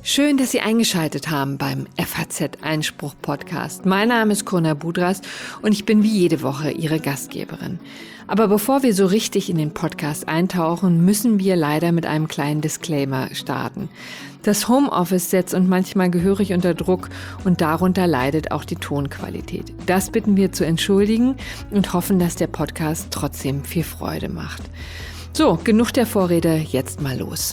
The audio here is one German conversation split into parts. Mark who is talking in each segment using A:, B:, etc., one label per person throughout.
A: Schön, dass Sie eingeschaltet haben beim FAZ-Einspruch-Podcast. Mein Name ist Corinna Budras und ich bin wie jede Woche Ihre Gastgeberin. Aber bevor wir so richtig in den Podcast eintauchen, müssen wir leider mit einem kleinen Disclaimer starten. Das Homeoffice setzt uns manchmal gehörig unter Druck und darunter leidet auch die Tonqualität. Das bitten wir zu entschuldigen und hoffen, dass der Podcast trotzdem viel Freude macht. So, genug der Vorrede, jetzt mal los.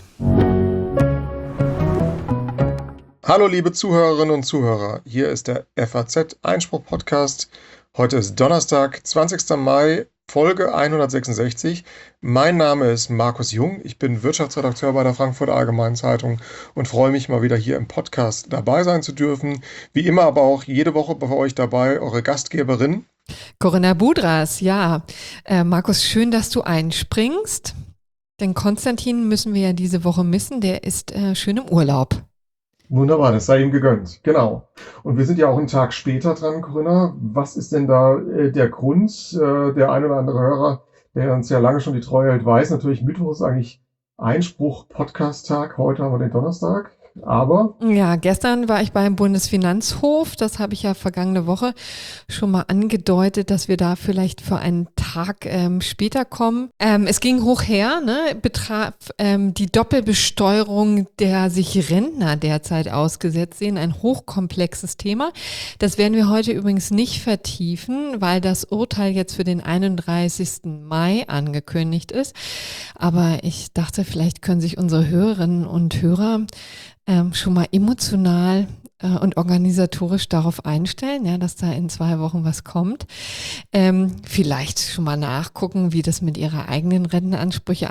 B: Hallo liebe Zuhörerinnen und Zuhörer, hier ist der FAZ-Einspruch-Podcast. Heute ist Donnerstag, 20. Mai, Folge 166. Mein Name ist Markus Jung, ich bin Wirtschaftsredakteur bei der Frankfurter Allgemeinen Zeitung und freue mich mal wieder hier im Podcast dabei sein zu dürfen. Wie immer aber auch jede Woche bei euch dabei eure Gastgeberin.
A: Corinna Budras, ja. Markus, schön, dass du einspringst, denn Konstantin müssen wir ja diese Woche missen, der ist schön im Urlaub.
B: Wunderbar, das sei ihm gegönnt, genau. Und wir sind ja auch einen Tag später dran, Corinna. Was ist denn da der Grund? Der ein oder andere Hörer, der uns ja lange schon die Treue hält, weiß natürlich, Mittwoch ist eigentlich Einspruch-Podcast-Tag. Heute haben wir den Donnerstag. Aber
A: ja, gestern war ich beim Bundesfinanzhof. Das habe ich ja vergangene Woche schon mal angedeutet, dass wir da vielleicht für einen Tag später kommen. Es ging hoch her, betraf die Doppelbesteuerung, der sich Rentner derzeit ausgesetzt sehen. Ein hochkomplexes Thema. Das werden wir heute übrigens nicht vertiefen, weil das Urteil jetzt für den 31. Mai angekündigt ist. Aber ich dachte, vielleicht können sich unsere Hörerinnen und Hörer schon mal emotional und organisatorisch darauf einstellen, ja, dass da in 2 Wochen was kommt. Vielleicht schon mal nachgucken, wie das mit ihrer eigenen Rentenansprüche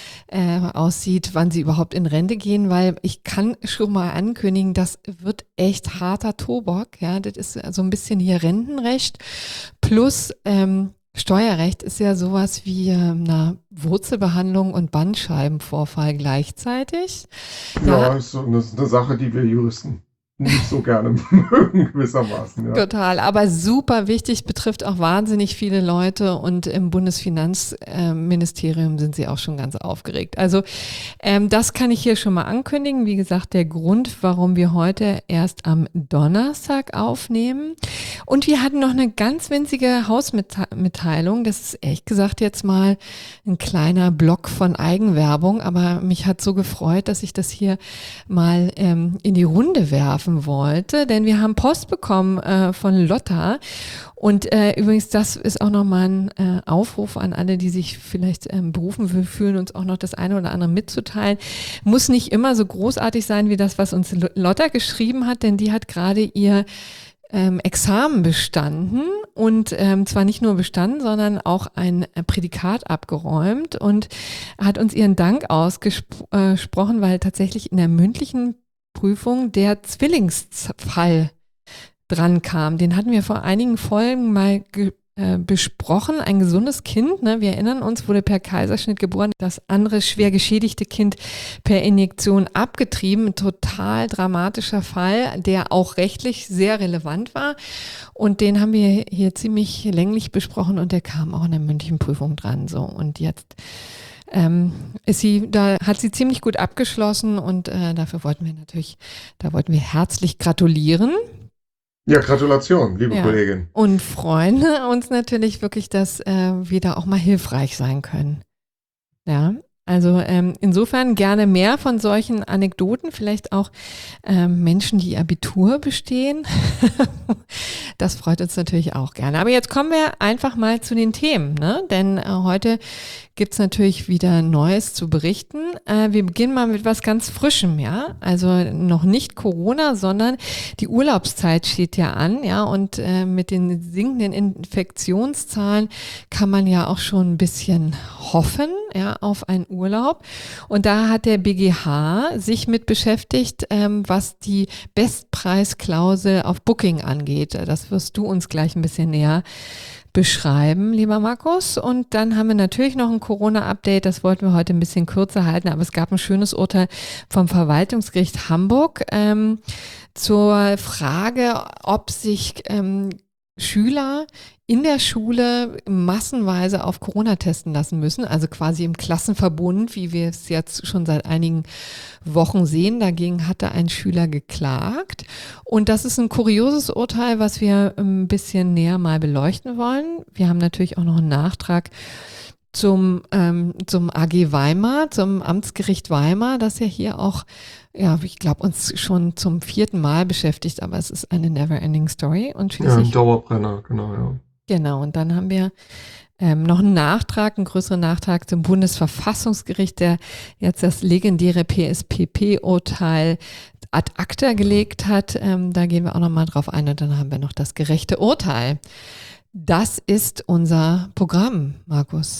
A: aussieht, wann sie überhaupt in Rente gehen, weil ich kann schon mal ankündigen, das wird echt harter Tobak. Ja, das ist so ein bisschen hier Rentenrecht plus Steuerrecht ist ja sowas wie Wurzelbehandlung und Bandscheibenvorfall gleichzeitig.
B: ja, ist so eine Sache, die wir Juristen nicht so gerne mögen, gewissermaßen. Ja.
A: Total, aber super wichtig, betrifft auch wahnsinnig viele Leute und im Bundesfinanzministerium sind sie auch schon ganz aufgeregt. Also das kann ich hier schon mal ankündigen. Wie gesagt, der Grund, warum wir heute erst am Donnerstag aufnehmen. Und wir hatten noch eine ganz winzige Hausmitteilung. Das ist ehrlich gesagt jetzt mal ein kleiner Block von Eigenwerbung, aber mich hat so gefreut, dass ich das hier mal in die Runde werfe wollte, denn wir haben Post bekommen von Lotta und übrigens, das ist auch nochmal ein Aufruf an alle, die sich vielleicht berufen fühlen, uns auch noch das eine oder andere mitzuteilen. Muss nicht immer so großartig sein wie das, was uns Lotta geschrieben hat, denn die hat gerade ihr Examen bestanden und zwar nicht nur bestanden, sondern auch ein Prädikat abgeräumt und hat uns ihren Dank ausgesprochen, weil tatsächlich in der mündlichen Prüfung der Zwillingsfall dran kam. Den hatten wir vor einigen Folgen mal besprochen. Ein gesundes Kind, wir erinnern uns, wurde per Kaiserschnitt geboren. Das andere schwer geschädigte Kind per Injektion abgetrieben. Ein total dramatischer Fall, der auch rechtlich sehr relevant war. Und den haben wir hier ziemlich länglich besprochen und der kam auch in der mündlichen Prüfung dran. So, und jetzt hat sie ziemlich gut abgeschlossen und dafür wollten wir herzlich gratulieren.
B: Ja, Gratulation, liebe Kollegin.
A: Und freuen uns natürlich wirklich, dass wir da auch mal hilfreich sein können. Ja, also insofern gerne mehr von solchen Anekdoten, vielleicht auch Menschen, die Abitur bestehen. Das freut uns natürlich auch gerne. Aber jetzt kommen wir einfach mal zu den Themen, denn heute gibt's natürlich wieder Neues zu berichten. Wir beginnen mal mit was ganz Frischem, ja. Also noch nicht Corona, sondern die Urlaubszeit steht ja an, ja. Und mit den sinkenden Infektionszahlen kann man ja auch schon ein bisschen hoffen, ja, auf einen Urlaub. Und da hat der BGH sich mit beschäftigt, was die Bestpreisklausel auf Booking angeht. Das wirst du uns gleich ein bisschen näher beschreiben, lieber Markus. Und dann haben wir natürlich noch ein Corona-Update, das wollten wir heute ein bisschen kürzer halten, aber es gab ein schönes Urteil vom Verwaltungsgericht Hamburg zur Frage, ob sich Schüler in der Schule massenweise auf Corona testen lassen müssen, also quasi im Klassenverbund, wie wir es jetzt schon seit einigen Wochen sehen. Dagegen hatte ein Schüler geklagt. Und das ist ein kurioses Urteil, was wir ein bisschen näher mal beleuchten wollen. Wir haben natürlich auch noch einen Nachtrag zum AG Weimar, zum Amtsgericht Weimar, das ja hier auch, ja, ich glaube, uns schon zum 4. Mal beschäftigt, aber es ist eine never-ending Story. Und schließlich,
B: ein Dauerbrenner, genau, ja.
A: Genau, und dann haben wir noch einen Nachtrag, einen größeren Nachtrag zum Bundesverfassungsgericht, der jetzt das legendäre PSPP-Urteil ad acta gelegt hat. Da gehen wir auch nochmal drauf ein und dann haben wir noch das gerechte Urteil. Das ist unser Programm, Markus.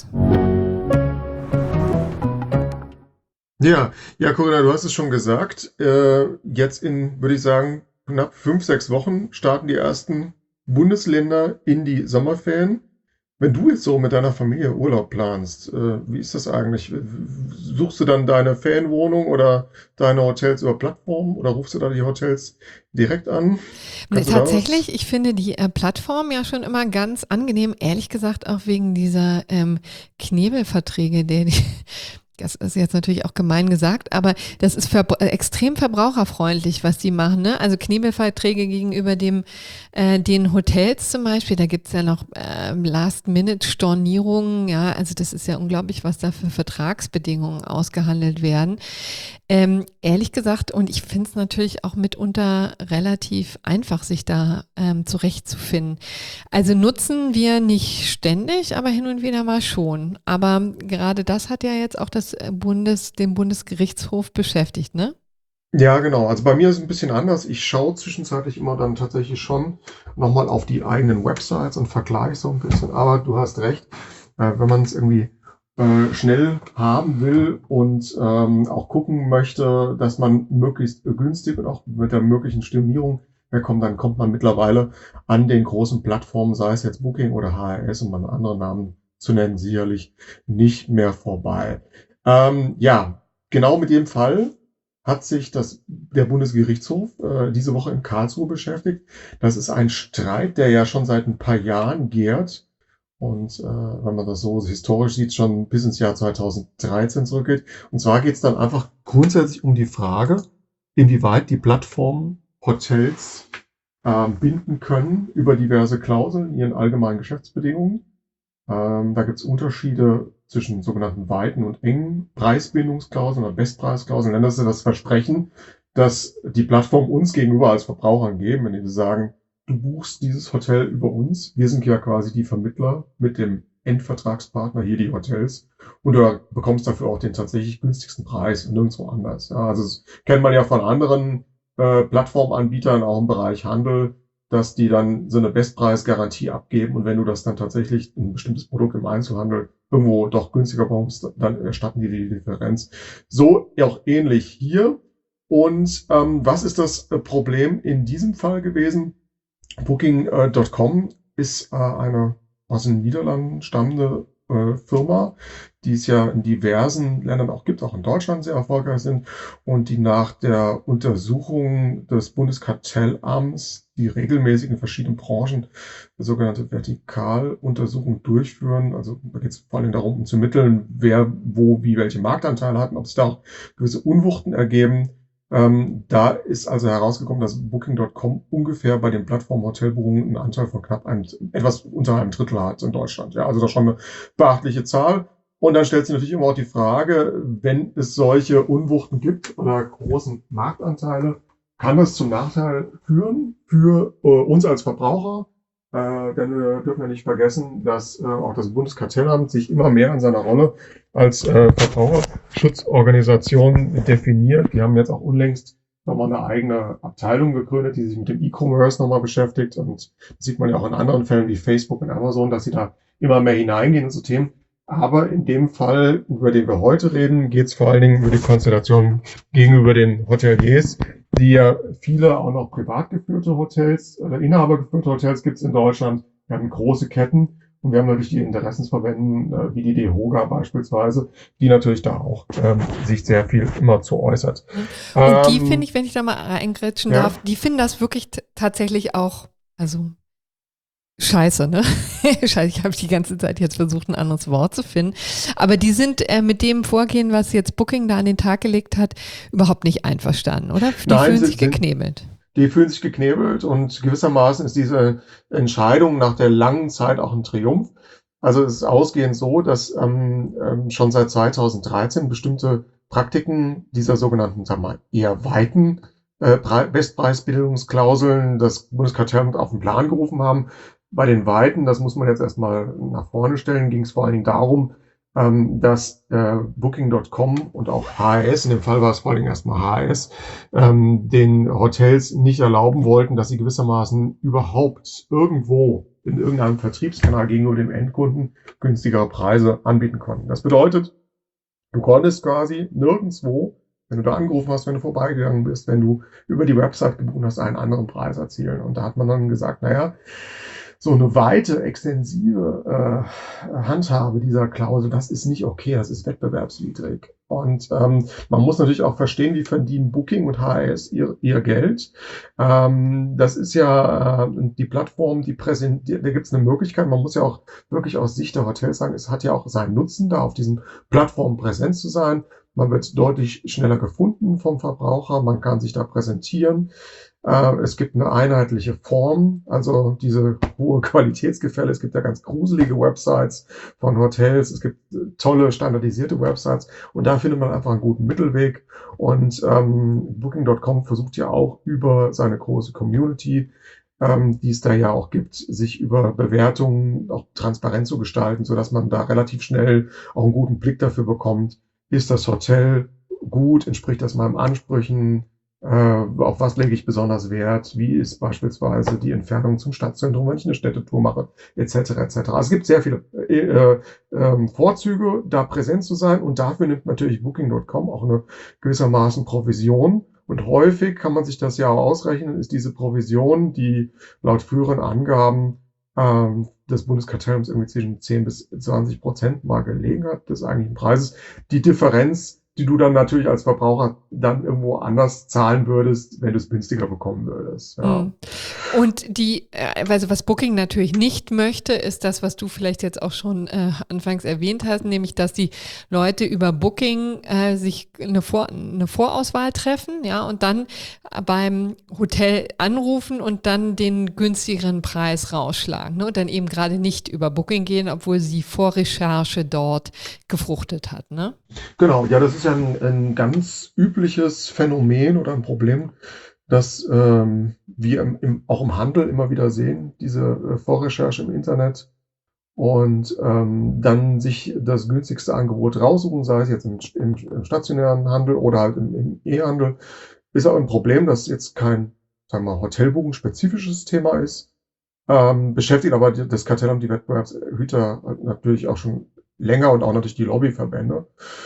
B: Ja, Corinna, du hast es schon gesagt. Jetzt in, würde ich sagen, knapp 5-6 Wochen starten die ersten Bundesländer in die Sommerferien. Wenn du jetzt so mit deiner Familie Urlaub planst, wie ist das eigentlich? Suchst du dann deine Ferienwohnung oder deine Hotels über Plattformen oder rufst du da die Hotels direkt an?
A: Tatsächlich, ich finde die Plattform ja schon immer ganz angenehm, ehrlich gesagt auch wegen dieser Knebelverträge, das ist jetzt natürlich auch gemein gesagt, aber das ist extrem verbraucherfreundlich, was die machen, ne? Also Knebelverträge gegenüber den Hotels zum Beispiel, da gibt's ja noch Last-Minute-Stornierungen, ja, also das ist ja unglaublich, was da für Vertragsbedingungen ausgehandelt werden. Ehrlich gesagt, und ich finde es natürlich auch mitunter relativ einfach, sich da zurechtzufinden. Also nutzen wir nicht ständig, aber hin und wieder mal schon. Aber gerade das hat ja jetzt auch den Bundesgerichtshof beschäftigt, ne?
B: Ja, genau. Also bei mir ist es ein bisschen anders. Ich schaue zwischenzeitlich immer dann tatsächlich schon nochmal auf die eigenen Websites und vergleiche so ein bisschen. Aber du hast recht, wenn man es irgendwie schnell haben will und auch gucken möchte, dass man möglichst günstig und auch mit der möglichen Stornierung wegkommt, dann kommt man mittlerweile an den großen Plattformen, sei es jetzt Booking oder HRS, um mal andere Namen zu nennen, sicherlich nicht mehr vorbei. Ja, genau mit dem Fall hat sich der Bundesgerichtshof diese Woche in Karlsruhe beschäftigt. Das ist ein Streit, der ja schon seit ein paar Jahren gärt. Und wenn man das so historisch sieht, schon bis ins Jahr 2013 zurückgeht. Und zwar geht es dann einfach grundsätzlich um die Frage, inwieweit die Plattformen Hotels binden können über diverse Klauseln in ihren allgemeinen Geschäftsbedingungen. Da gibt es Unterschiede zwischen sogenannten weiten und engen Preisbindungsklauseln oder Bestpreisklauseln. Das ist das Versprechen, dass die Plattform uns gegenüber als Verbrauchern geben, wenn die sagen, du buchst dieses Hotel über uns. Wir sind ja quasi die Vermittler mit dem Endvertragspartner, hier die Hotels. Und du bekommst dafür auch den tatsächlich günstigsten Preis und nirgendwo anders. Ja, also das kennt man ja von anderen Plattformanbietern, auch im Bereich Handel, dass die dann so eine Bestpreisgarantie abgeben. Und wenn du das dann tatsächlich ein bestimmtes Produkt im Einzelhandel irgendwo doch günstiger bekommst, dann erstatten die Differenz. So auch ähnlich hier. Und was ist das Problem in diesem Fall gewesen? Booking.com ist eine aus den Niederlanden stammende Firma, die es ja in diversen Ländern auch gibt, auch in Deutschland sehr erfolgreich sind und die nach der Untersuchung des Bundeskartellamts, die regelmäßig in verschiedenen Branchen eine sogenannte Vertikaluntersuchung durchführen. Also da geht es vor allem darum, um zu ermitteln, wer wo wie welche Marktanteile hat und ob es da auch gewisse Unwuchten ergeben. Da ist also herausgekommen, dass Booking.com ungefähr bei den Plattform-Hotelbuchungen einen Anteil von etwas unter einem Drittel hat in Deutschland. Ja, also das ist schon eine beachtliche Zahl. Und dann stellt sich natürlich immer auch die Frage, wenn es solche Unwuchten gibt oder großen Marktanteile, kann das zum Nachteil führen für uns als Verbraucher? Denn wir dürfen ja nicht vergessen, dass auch das Bundeskartellamt sich immer mehr an seiner Rolle als Verbraucherschutzorganisation definiert. Die haben jetzt auch unlängst nochmal eine eigene Abteilung gegründet, die sich mit dem E-Commerce nochmal beschäftigt. Und das sieht man ja auch in anderen Fällen wie Facebook und Amazon, dass sie da immer mehr hineingehen in so Themen. Aber in dem Fall, über den wir heute reden, geht es vor allen Dingen über die Konstellation gegenüber den Hoteliers, die ja viele auch noch privat geführte Hotels oder inhabergeführte Hotels gibt es in Deutschland. Wir haben große Ketten und wir haben natürlich die Interessensverbänden, wie die DEHOGA beispielsweise, die natürlich da auch sich sehr viel immer zu äußert.
A: Und die finde ich, wenn ich da mal eingrätschen darf, die finden das wirklich tatsächlich auch, also Scheiße, ne? Scheiße, ich habe die ganze Zeit jetzt versucht, ein anderes Wort zu finden. Aber die sind mit dem Vorgehen, was jetzt Booking da an den Tag gelegt hat, überhaupt nicht einverstanden, oder? Die
B: Nein,
A: fühlen sich geknebelt.
B: die fühlen sich geknebelt und gewissermaßen ist diese Entscheidung nach der langen Zeit auch ein Triumph. Also es ist ausgehend so, dass schon seit 2013 bestimmte Praktiken dieser sogenannten, sagen wir mal, eher weiten Bestpreisbildungsklauseln das Bundeskartellamt auf den Plan gerufen haben. Bei den weiten, das muss man jetzt erstmal nach vorne stellen, ging es vor allen Dingen darum, dass Booking.com und auch HRS, in dem Fall war es vor allen Dingen erstmal HRS, den Hotels nicht erlauben wollten, dass sie gewissermaßen überhaupt irgendwo in irgendeinem Vertriebskanal gegenüber dem Endkunden günstigere Preise anbieten konnten. Das bedeutet, du konntest quasi nirgendwo, wenn du da angerufen hast, wenn du vorbeigegangen bist, wenn du über die Website gebucht hast, einen anderen Preis erzielen. Und da hat man dann gesagt, naja, so eine weite, extensive Handhabe dieser Klausel, das ist nicht okay, das ist wettbewerbswidrig. Und man muss natürlich auch verstehen, wie verdienen Booking und HRS ihr Geld. Das ist ja die Plattform, die präsentiert, da gibt es eine Möglichkeit, man muss ja auch wirklich aus Sicht der Hotels sagen, es hat ja auch seinen Nutzen, da auf diesen Plattformen präsent zu sein. Man wird deutlich schneller gefunden vom Verbraucher, man kann sich da präsentieren. Es gibt eine einheitliche Form, also diese hohe Qualitätsgefälle. Es gibt ja ganz gruselige Websites von Hotels. Es gibt tolle standardisierte Websites und da findet man einfach einen guten Mittelweg. Und Booking.com versucht ja auch über seine große Community, die es da ja auch gibt, sich über Bewertungen auch transparent zu gestalten, sodass man da relativ schnell auch einen guten Blick dafür bekommt, ist das Hotel gut, entspricht das meinen Ansprüchen, auf was lege ich besonders Wert, wie ist beispielsweise die Entfernung zum Stadtzentrum, wenn ich eine Städtetour mache, etc. etc. Also es gibt sehr viele Vorzüge, da präsent zu sein und dafür nimmt natürlich Booking.com auch eine gewissermaßen Provision und häufig kann man sich das ja auch ausrechnen, ist diese Provision, die laut früheren Angaben des Bundeskartellamts irgendwie zwischen 10-20% mal gelegen hat des eigentlichen Preises, die Differenz, die du dann natürlich als Verbraucher dann irgendwo anders zahlen würdest, wenn du es günstiger bekommen würdest. Ja.
A: Und also was Booking natürlich nicht möchte, ist das, was du vielleicht jetzt auch schon anfangs erwähnt hast, nämlich, dass die Leute über Booking sich eine Vorauswahl treffen, ja, und dann beim Hotel anrufen und dann den günstigeren Preis rausschlagen, ne, und dann eben gerade nicht über Booking gehen, obwohl sie Vorrecherche dort gefruchtet hat, ne?
B: Genau, ja, das ist ja ein ganz übliches Phänomen oder ein Problem, das wir auch im Handel immer wieder sehen, diese Vorrecherche im Internet und dann sich das günstigste Angebot raussuchen, sei es jetzt im stationären Handel oder halt im E-Handel, ist auch ein Problem, das jetzt kein, sagen wir mal, Hotelbuchen-spezifisches Thema ist, beschäftigt aber das Kartellamt, die Wettbewerbshüter natürlich auch schon länger und auch natürlich die Lobbyverbände.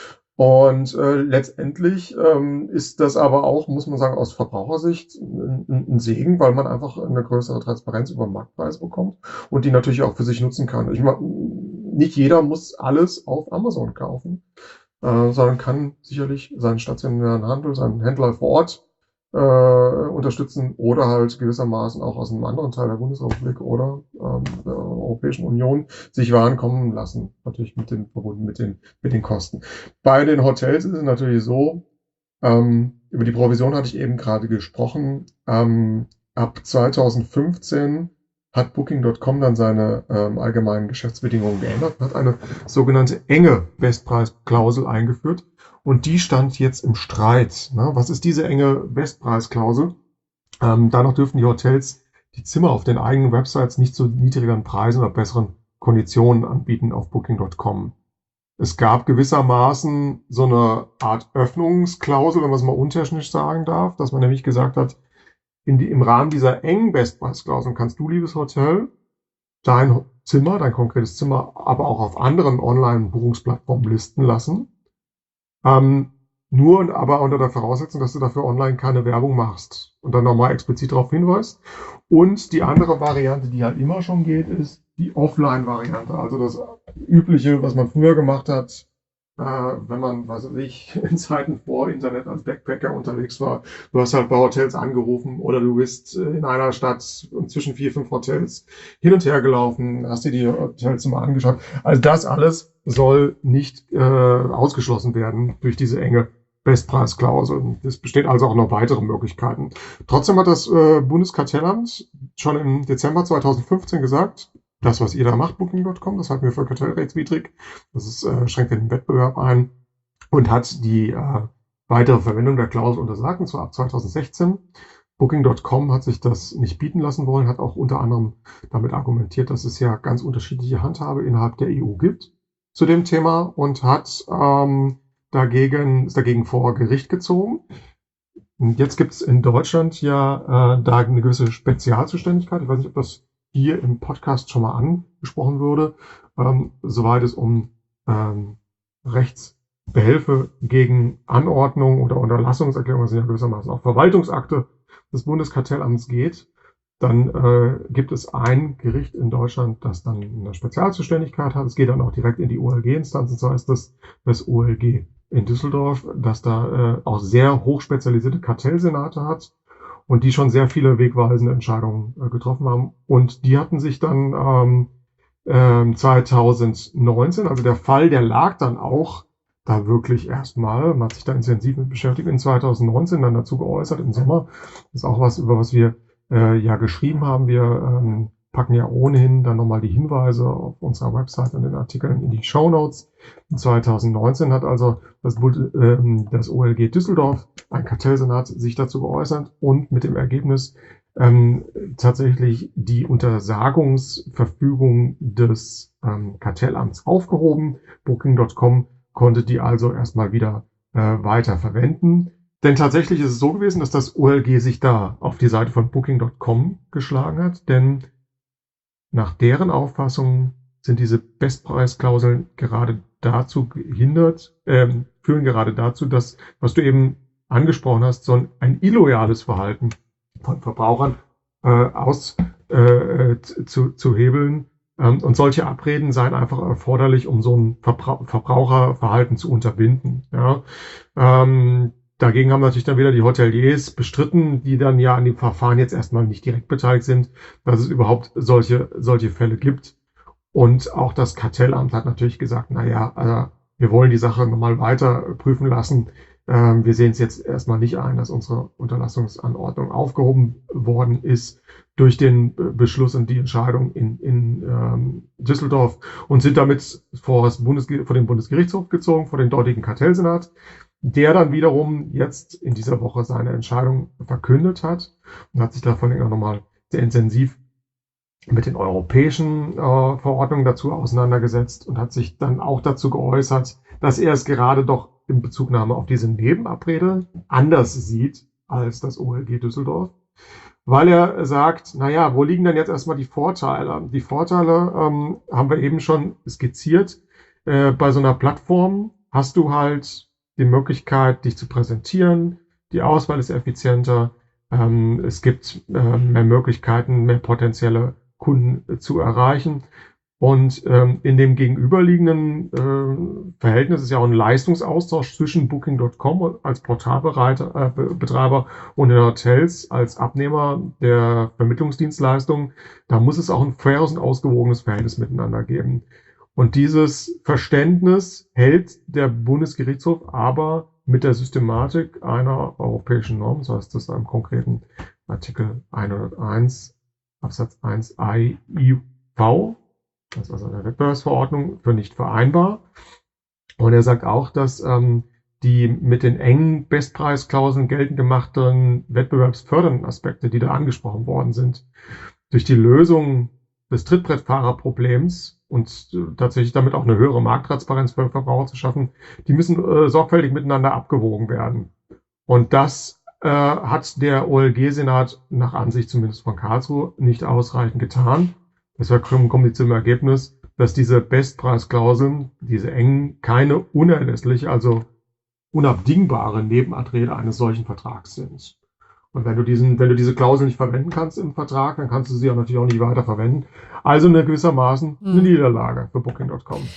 B: Und letztendlich ist das aber auch, muss man sagen, aus Verbrauchersicht ein Segen, weil man einfach eine größere Transparenz über den Marktpreis bekommt und die natürlich auch für sich nutzen kann. Ich meine, nicht jeder muss alles auf Amazon kaufen, sondern kann sicherlich seinen stationären Handel, seinen Händler vor Ort unterstützen oder halt gewissermaßen auch aus einem anderen Teil der Bundesrepublik oder der Europäischen Union sich Waren kommen lassen, natürlich verbunden mit den Kosten. Bei den Hotels ist es natürlich so, über die Provision hatte ich eben gerade gesprochen, ab 2015 hat Booking.com dann seine allgemeinen Geschäftsbedingungen geändert und hat eine sogenannte enge Bestpreisklausel eingeführt. Und die stand jetzt im Streit. Ne? Was ist diese enge Bestpreisklausel? Danach dürfen die Hotels die Zimmer auf den eigenen Websites nicht zu niedrigeren Preisen oder besseren Konditionen anbieten auf Booking.com. Es gab gewissermaßen so eine Art Öffnungsklausel, wenn man es mal untechnisch sagen darf, dass man nämlich gesagt hat, im Rahmen dieser engen Bestpreisklausel kannst du, liebes Hotel, dein Zimmer, dein konkretes Zimmer, aber auch auf anderen Online-Buchungsplattformen listen lassen. Nur aber unter der Voraussetzung, dass du dafür online keine Werbung machst und dann nochmal explizit darauf hinweist. Und die andere Variante, die halt immer schon geht, ist die Offline-Variante. Also das Übliche, was man früher gemacht hat, wenn man, was weiß ich, in Zeiten vor Internet als Backpacker unterwegs war. Du hast halt bei Hotels angerufen oder du bist in einer Stadt zwischen 4, 5 Hotels hin und her gelaufen, hast dir die Hotelzimmer angeschaut. Also das alles soll nicht ausgeschlossen werden durch diese enge Bestpreisklausel. Es besteht also auch noch weitere Möglichkeiten. Trotzdem hat das Bundeskartellamt schon im Dezember 2015 gesagt, das, was ihr da macht, Booking.com, das halten wir für kartellrechtswidrig. Das ist, schränkt den Wettbewerb ein und hat die weitere Verwendung der Klausel untersagt, und zwar ab 2016. Booking.com hat sich das nicht bieten lassen wollen, hat auch unter anderem damit argumentiert, dass es ja ganz unterschiedliche Handhabe innerhalb der EU gibt zu dem Thema und hat ist dagegen vor Gericht gezogen. Und jetzt gibt es in Deutschland ja da eine gewisse Spezialzuständigkeit. Ich weiß nicht, ob das hier im Podcast schon mal angesprochen wurde, soweit es um Rechtsbehelfe gegen Anordnung oder Unterlassungserklärungen, das sind ja gewissermaßen auch Verwaltungsakte des Bundeskartellamts geht. Dann gibt es ein Gericht in Deutschland, das dann eine Spezialzuständigkeit hat. Es geht dann auch direkt in die OLG-Instanz, das heißt das OLG in Düsseldorf, das da auch sehr hochspezialisierte Kartellsenate hat und die schon sehr viele wegweisende Entscheidungen getroffen haben. Und die hatten sich dann 2019, also der Fall, der lag dann auch da wirklich erstmal, man hat sich da intensiv mit beschäftigt, in 2019 dann dazu geäußert im Sommer. Das ist auch was, über was wir ja geschrieben haben. Wir packen ja ohnehin dann nochmal die Hinweise auf unserer Website und den Artikeln in die Shownotes. 2019 hat also das OLG Düsseldorf, ein Kartellsenat, sich dazu geäußert und mit dem Ergebnis tatsächlich die Untersagungsverfügung des Kartellamts aufgehoben. Booking.com konnte die also erstmal wieder weiter verwenden. Denn tatsächlich ist es so gewesen, dass das OLG sich da auf die Seite von Booking.com geschlagen hat, denn nach deren Auffassung sind diese Bestpreisklauseln gerade dazu führen gerade dazu, dass, was du eben angesprochen hast, so ein illoyales Verhalten von Verbrauchern zu hebeln. Und solche Abreden seien einfach erforderlich, um so ein Verbraucherverhalten zu unterbinden. Ja. Dagegen haben natürlich dann wieder die Hoteliers bestritten, die dann ja an dem Verfahren jetzt erstmal nicht direkt beteiligt sind, dass es überhaupt solche Fälle gibt. Und auch das Kartellamt hat natürlich gesagt, naja, wir wollen die Sache nochmal weiter prüfen lassen. Wir sehen es jetzt erstmal nicht ein, dass unsere Unterlassungsanordnung aufgehoben worden ist durch den Beschluss und die Entscheidung in Düsseldorf und sind damit vor den Bundesgerichtshof gezogen, vor den dortigen Kartellsenat, der dann wiederum jetzt in dieser Woche seine Entscheidung verkündet hat und hat sich da vor allem auch nochmal sehr intensiv mit den europäischen Verordnungen dazu auseinandergesetzt und hat sich dann auch dazu geäußert, dass er es gerade doch in Bezugnahme auf diese Nebenabrede anders sieht als das OLG Düsseldorf, weil er sagt, naja, wo liegen denn jetzt erstmal die Vorteile? Die Vorteile haben wir eben schon skizziert. Bei so einer Plattform hast du halt die Möglichkeit, dich zu präsentieren, die Auswahl ist effizienter, es gibt mehr Möglichkeiten, mehr potenzielle Kunden zu erreichen. Und in dem gegenüberliegenden Verhältnis ist ja auch ein Leistungsaustausch zwischen Booking.com als Portalbetreiber und den Hotels als Abnehmer der Vermittlungsdienstleistungen. Da muss es auch ein faires und ausgewogenes Verhältnis miteinander geben. Und dieses Verständnis hält der Bundesgerichtshof aber mit der Systematik einer europäischen Norm, so heißt das im konkreten Artikel 101 Absatz 1 AIV, das ist also eine Wettbewerbsverordnung, für nicht vereinbar. Und er sagt auch, dass die mit den engen Bestpreisklauseln geltend gemachten wettbewerbsfördernden Aspekte, die da angesprochen worden sind, durch die Lösung des Trittbrettfahrerproblems und tatsächlich damit auch eine höhere Markttransparenz für Verbraucher zu schaffen, die müssen sorgfältig miteinander abgewogen werden. Und das hat der OLG-Senat nach Ansicht zumindest von Karlsruhe nicht ausreichend getan. Deshalb kommen die zum Ergebnis, dass diese Bestpreisklauseln, diese engen, keine unerlässliche, also unabdingbare Nebenabrede eines solchen Vertrags sind. Und wenn du diese Klausel nicht verwenden kannst im Vertrag, dann kannst du sie ja natürlich auch nicht weiter verwenden. Also gewissermaßen eine Niederlage für Booking.com.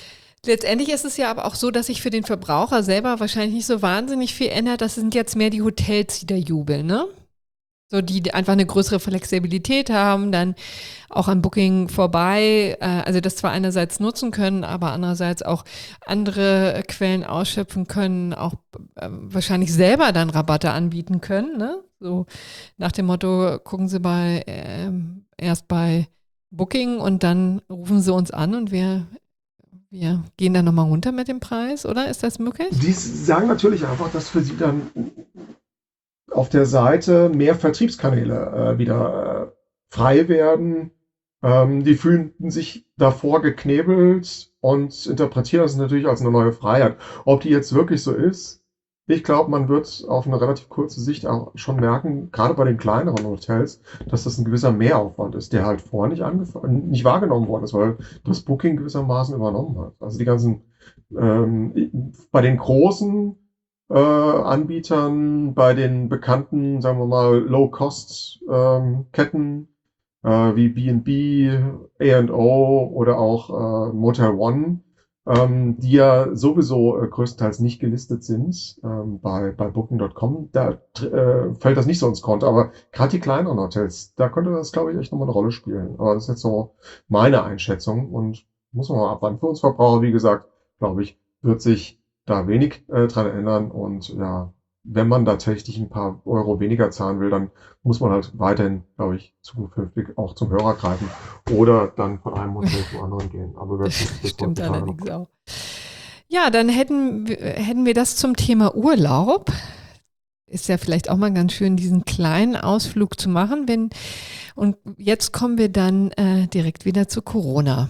A: Letztendlich ist es ja aber auch so, dass sich für den Verbraucher selber wahrscheinlich nicht so wahnsinnig viel ändert. Das sind jetzt mehr die Hotels, die da jubeln, ne? So, die einfach eine größere Flexibilität haben, dann auch an Booking vorbei, also das zwar einerseits nutzen können, aber andererseits auch andere Quellen ausschöpfen können, auch wahrscheinlich selber dann Rabatte anbieten können, ne? So nach dem Motto, gucken Sie erst bei Booking und dann rufen Sie uns an und wir gehen dann nochmal runter mit dem Preis, oder? Ist das möglich?
B: Die sagen natürlich einfach, dass für sie dann auf der Seite mehr Vertriebskanäle wieder frei werden. Die fühlten sich davor geknebelt und interpretieren das natürlich als eine neue Freiheit. Ob die jetzt wirklich so ist, ich glaube, man wird auf eine relativ kurze Sicht auch schon merken, gerade bei den kleineren Hotels, dass das ein gewisser Mehraufwand ist, der halt vorher nicht wahrgenommen worden ist, weil das Booking gewissermaßen übernommen hat. Also die ganzen, bei den großen Anbietern, bei den bekannten, sagen wir mal, Low-Cost-Ketten wie B&B, A&O oder auch Motel One, die ja sowieso größtenteils nicht gelistet sind bei Booking.com, da fällt das nicht so ins Konto. Aber gerade die kleineren Hotels, da könnte das, glaube ich, echt nochmal eine Rolle spielen. Aber das ist jetzt so meine Einschätzung und muss man mal abwarten. Für uns Verbraucher, wie gesagt, glaube ich, wird sich da wenig dran ändern. Und ja, wenn man da tatsächlich ein paar Euro weniger zahlen will, dann muss man halt weiterhin, glaube ich, zukünftig auch zum Hörer greifen oder dann von einem Hotel zum anderen gehen. Aber das
A: stimmt allerdings auch. Ja, dann hätten wir das zum Thema Urlaub. Ist ja vielleicht auch mal ganz schön, diesen kleinen Ausflug zu machen. Und jetzt kommen wir dann direkt wieder zu Corona.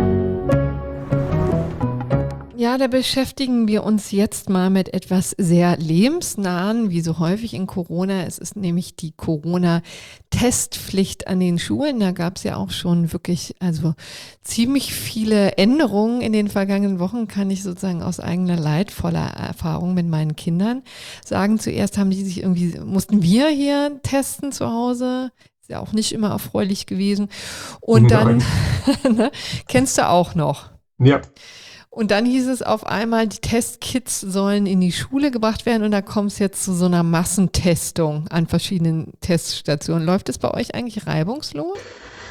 A: Ja, da beschäftigen wir uns jetzt mal mit etwas sehr lebensnahen, wie so häufig in Corona. Es ist nämlich die Corona-Testpflicht an den Schulen. Da gab es ja auch schon wirklich, also ziemlich viele Änderungen in den vergangenen Wochen, kann ich sozusagen aus eigener leidvoller Erfahrung mit meinen Kindern sagen. Zuerst mussten wir hier testen zu Hause. Ist ja auch nicht immer erfreulich gewesen. Und dann, ne, kennst du auch noch.
B: Ja.
A: Und dann hieß es auf einmal, die Testkits sollen in die Schule gebracht werden und da kommt es jetzt zu so einer Massentestung an verschiedenen Teststationen. Läuft es bei euch eigentlich reibungslos?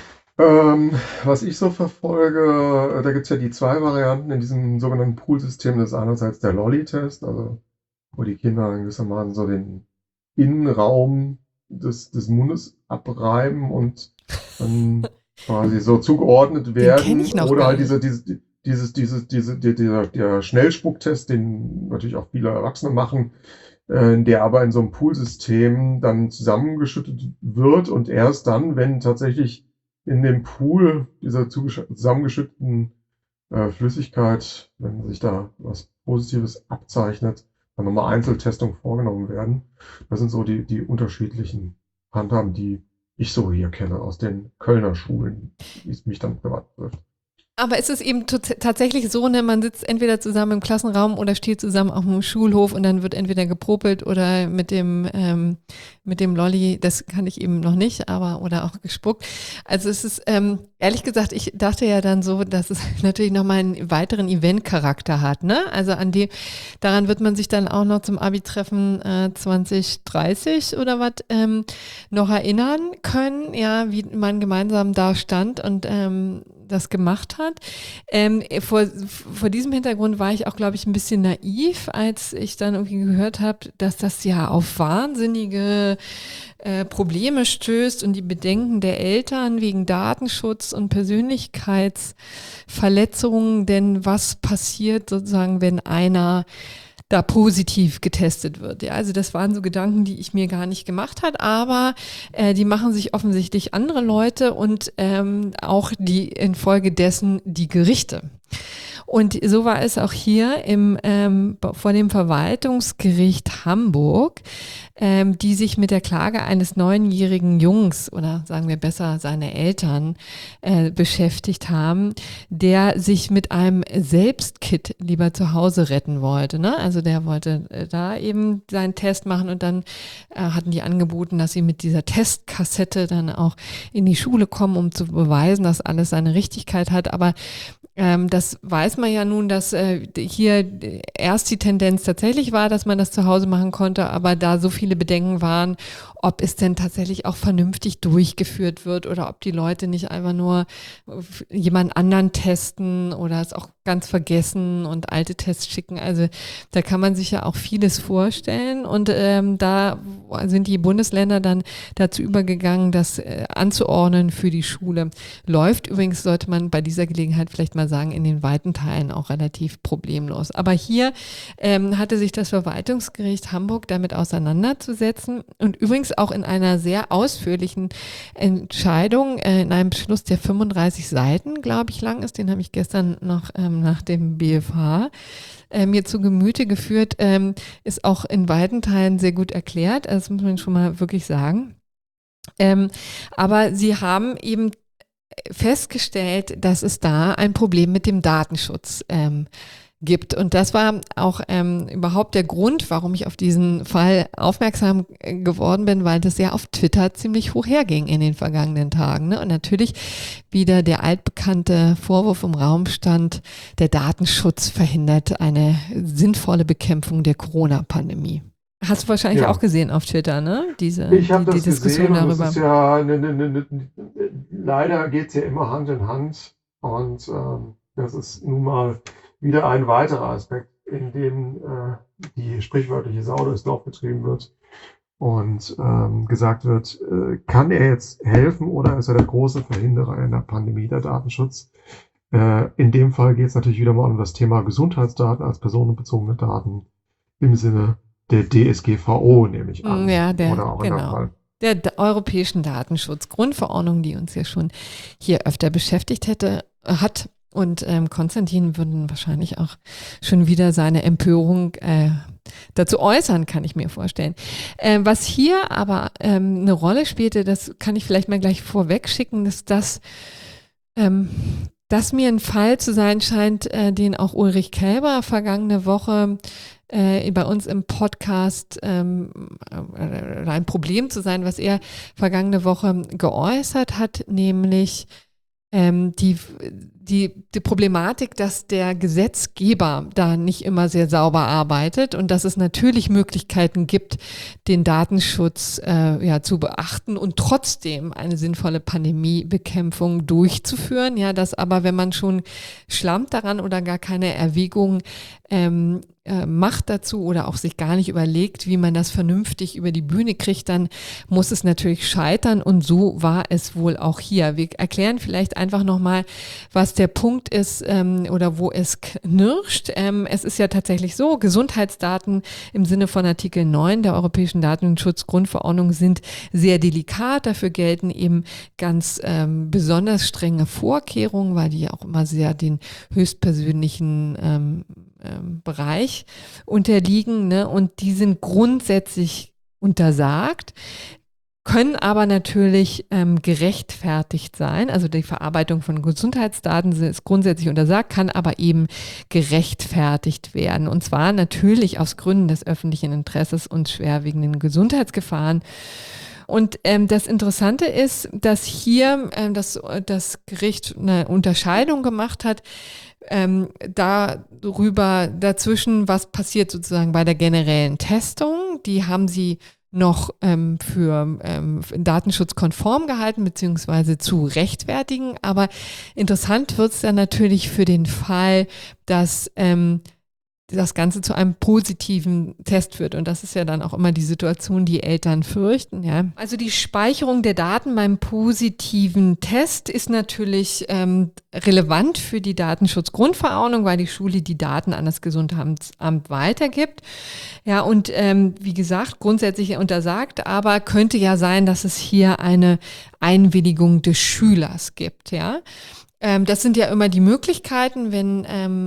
B: Was ich so verfolge, da gibt es ja die zwei Varianten in diesem sogenannten Poolsystem. Das ist einerseits der Lolli-Test, also wo die Kinder gewissermaßen so den Innenraum des Mundes abreiben und dann quasi so zugeordnet werden.
A: Den kenn ich noch
B: oder
A: gar
B: halt
A: nicht.
B: der Schnellspucktest, den natürlich auch viele Erwachsene machen, der aber in so einem Poolsystem dann zusammengeschüttet wird und erst dann, wenn tatsächlich in dem Pool dieser zusammengeschütteten Flüssigkeit, wenn sich da was Positives abzeichnet, dann nochmal Einzeltestungen vorgenommen werden. Das sind so die unterschiedlichen Handhaben, die ich so hier kenne aus den Kölner Schulen, wie es mich dann privat betrifft.
A: Aber ist es eben tatsächlich so, ne, man sitzt entweder zusammen im Klassenraum oder steht zusammen auf dem Schulhof und dann wird entweder gepopelt oder mit dem Lolli, das kann ich eben noch nicht, oder auch gespuckt. Also es ist, ehrlich gesagt, ich dachte ja dann so, dass es natürlich nochmal einen weiteren Event-Charakter hat, ne? Also daran wird man sich dann auch noch zum Abi-Treffen 2030 oder was noch erinnern können, ja, wie man gemeinsam da stand und das gemacht hat. Vor diesem Hintergrund war ich auch, glaube ich, ein bisschen naiv, als ich dann irgendwie gehört habe, dass das ja auf wahnsinnige Probleme stößt und die Bedenken der Eltern wegen Datenschutz und Persönlichkeitsverletzungen. Denn was passiert sozusagen, wenn einer da positiv getestet wird? Ja, also das waren so Gedanken, die ich mir gar nicht gemacht habe, aber die machen sich offensichtlich andere Leute und auch infolgedessen die Gerichte. Und so war es auch hier vor dem Verwaltungsgericht Hamburg, die sich mit der Klage eines 9-jährigen Jungs oder sagen wir besser seine Eltern beschäftigt haben, der sich mit einem Selbstkit lieber zu Hause retten wollte. Ne? Also der wollte da eben seinen Test machen und dann hatten die angeboten, dass sie mit dieser Testkassette dann auch in die Schule kommen, um zu beweisen, dass alles seine Richtigkeit hat. Aber Das weiß man ja nun, dass hier erst die Tendenz tatsächlich war, dass man das zu Hause machen konnte, aber da so viele Bedenken waren, ob es denn tatsächlich auch vernünftig durchgeführt wird oder ob die Leute nicht einfach nur jemand anderen testen oder es auch ganz vergessen und alte Tests schicken. Also da kann man sich ja auch vieles vorstellen und da sind die Bundesländer dann dazu übergegangen, das anzuordnen für die Schule. Läuft übrigens, sollte man bei dieser Gelegenheit vielleicht mal sagen, in den weiten Teilen auch relativ problemlos. Aber hier hatte sich das Verwaltungsgericht Hamburg damit auseinanderzusetzen und übrigens auch in einer sehr ausführlichen Entscheidung, in einem Beschluss, der 35 Seiten, glaube ich, lang ist, den habe ich gestern noch nach dem BFH mir zu Gemüte geführt, ist auch in weiten Teilen sehr gut erklärt, das muss man schon mal wirklich sagen. Aber sie haben eben festgestellt, dass es da ein Problem mit dem Datenschutz gibt. Und das war auch überhaupt der Grund, warum ich auf diesen Fall aufmerksam geworden bin, weil das ja auf Twitter ziemlich hoch herging in den vergangenen Tagen. Ne? Und natürlich wieder der altbekannte Vorwurf im Raum stand, der Datenschutz verhindert eine sinnvolle Bekämpfung der Corona-Pandemie. Hast du wahrscheinlich auch gesehen auf Twitter, ne?
B: Ich habe
A: die
B: das
A: Diskussion
B: gesehen und
A: darüber.
B: es ist ja, leider geht es ja immer Hand in Hand und das ist nun mal wieder ein weiterer Aspekt, in dem die sprichwörtliche Sau durchs Dorf getrieben wird und gesagt wird, kann er jetzt helfen oder ist er der große Verhinderer in der Pandemie, der Datenschutz? In dem Fall geht es natürlich wieder mal um das Thema Gesundheitsdaten als personenbezogene Daten im Sinne der DSGVO, nehme ich an.
A: Ja,
B: oder auch
A: genau. Der Europäischen Datenschutzgrundverordnung, die uns ja schon hier öfter beschäftigt hat. Und Konstantin würde wahrscheinlich auch schon wieder seine Empörung dazu äußern, kann ich mir vorstellen. Was hier aber eine Rolle spielte, das kann ich vielleicht mal gleich vorweg schicken, ist, dass mir ein Fall zu sein scheint, den auch Ulrich Kelber vergangene Woche bei uns im Podcast ein Problem zu sein, was er vergangene Woche geäußert hat, nämlich die Problematik, dass der Gesetzgeber da nicht immer sehr sauber arbeitet und dass es natürlich Möglichkeiten gibt, den Datenschutz zu beachten und trotzdem eine sinnvolle Pandemiebekämpfung durchzuführen. Ja, dass aber, wenn man schon schlammt daran oder gar keine Erwägung macht dazu oder auch sich gar nicht überlegt, wie man das vernünftig über die Bühne kriegt, dann muss es natürlich scheitern und so war es wohl auch hier. Wir erklären vielleicht einfach nochmal, was der Punkt ist oder wo es knirscht. Es ist ja tatsächlich so, Gesundheitsdaten im Sinne von Artikel 9 der Europäischen Datenschutzgrundverordnung sind sehr delikat. Dafür gelten eben ganz besonders strenge Vorkehrungen, weil die ja auch immer sehr den höchstpersönlichen Bereich unterliegen, ne? Und die sind grundsätzlich untersagt, können aber natürlich gerechtfertigt sein. Also die Verarbeitung von Gesundheitsdaten ist grundsätzlich untersagt, kann aber eben gerechtfertigt werden. Und zwar natürlich aus Gründen des öffentlichen Interesses und schwerwiegenden Gesundheitsgefahren. Und das Interessante ist, dass hier das Gericht eine Unterscheidung gemacht hat, dazwischen, was passiert sozusagen bei der generellen Testung. Die haben sie noch für datenschutzkonform gehalten, beziehungsweise zu rechtfertigen. Aber interessant wird es dann natürlich für den Fall, dass das Ganze zu einem positiven Test führt. Und das ist ja dann auch immer die Situation, die Eltern fürchten. Ja. Also die Speicherung der Daten beim positiven Test ist natürlich relevant für die Datenschutzgrundverordnung, weil die Schule die Daten an das Gesundheitsamt weitergibt. Ja, und wie gesagt, grundsätzlich untersagt, aber könnte ja sein, dass es hier eine Einwilligung des Schülers gibt. Ja. Das sind ja immer die Möglichkeiten, wenn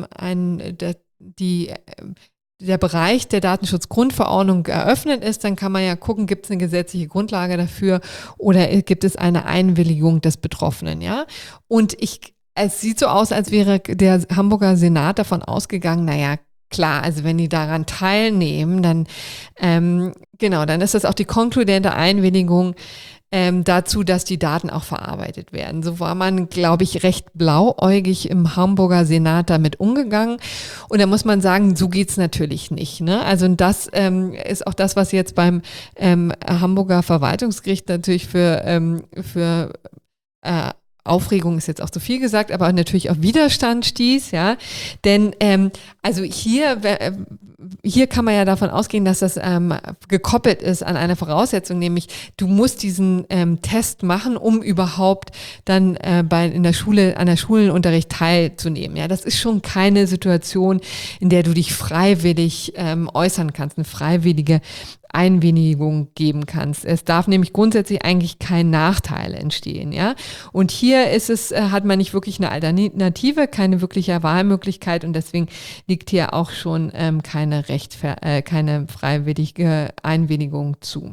A: der Bereich der Datenschutzgrundverordnung eröffnet ist, dann kann man ja gucken, gibt es eine gesetzliche Grundlage dafür oder gibt es eine Einwilligung des Betroffenen, ja? Und es sieht so aus, als wäre der Hamburger Senat davon ausgegangen, naja, klar, also wenn die daran teilnehmen, dann dann ist das auch die konkludente Einwilligung dazu, dass die Daten auch verarbeitet werden. So war man, glaube ich, recht blauäugig im Hamburger Senat damit umgegangen. Und da muss man sagen, so geht's natürlich nicht. Ne? Also das ist auch das, was jetzt beim Hamburger Verwaltungsgericht natürlich für Aufregung ist jetzt auch zu viel gesagt, aber natürlich auf Widerstand stieß, ja. Denn also hier kann man ja davon ausgehen, dass das gekoppelt ist an eine Voraussetzung, nämlich du musst diesen Test machen, um überhaupt dann an der Schulenunterricht teilzunehmen. Ja, das ist schon keine Situation, in der du dich freiwillig äußern kannst, eine freiwillige Einwilligung geben kannst. Es darf nämlich grundsätzlich eigentlich kein Nachteil entstehen, ja. Und hier hat man nicht wirklich eine Alternative, keine wirkliche Wahlmöglichkeit und deswegen liegt hier auch schon keine freiwillige Einwilligung zu.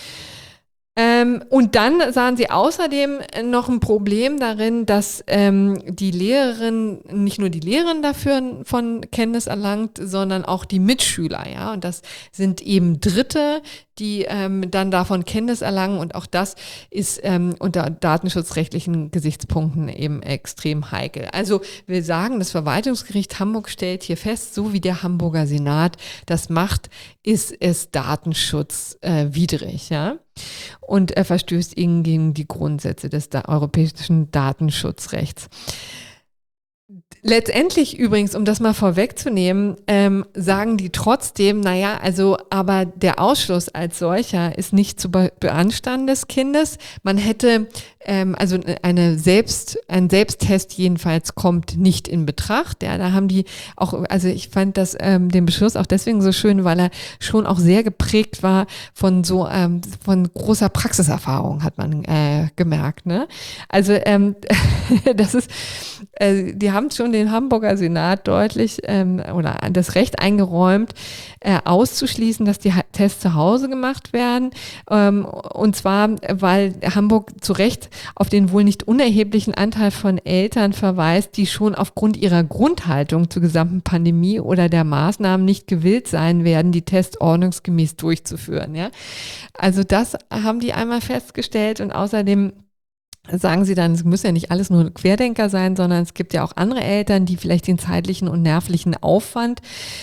A: Und dann sahen sie außerdem noch ein Problem darin, dass nicht nur die Lehrerin dafür von Kenntnis erlangt, sondern auch die Mitschüler, ja. Und das sind eben Dritte, die dann davon Kenntnis erlangen und auch das ist unter datenschutzrechtlichen Gesichtspunkten eben extrem heikel. Also wir sagen, das Verwaltungsgericht Hamburg stellt hier fest, so wie der Hamburger Senat das macht, ist es datenschutzwidrig, ja. Und er verstößt gegen die Grundsätze des europäischen Datenschutzrechts. Letztendlich übrigens, um das mal vorwegzunehmen, sagen die trotzdem, aber der Ausschluss als solcher ist nicht zu beanstanden des Kindes. Man hätte, ein Selbsttest jedenfalls kommt nicht in Betracht. Ja, da haben die auch, also ich fand den Beschluss auch deswegen so schön, weil er schon auch sehr geprägt war von großer Praxiserfahrung, hat man gemerkt, ne? Also, das ist, die haben schon den Hamburger Senat deutlich oder das Recht eingeräumt, auszuschließen, dass die Tests zu Hause gemacht werden. Und zwar, weil Hamburg zu Recht auf den wohl nicht unerheblichen Anteil von Eltern verweist, die schon aufgrund ihrer Grundhaltung zur gesamten Pandemie oder der Maßnahmen nicht gewillt sein werden, die Tests ordnungsgemäß durchzuführen. Ja? Also das haben die einmal festgestellt und außerdem sagen sie dann, es müssen ja nicht alles nur Querdenker sein, sondern es gibt ja auch andere Eltern, die vielleicht den zeitlichen und nervlichen Aufwand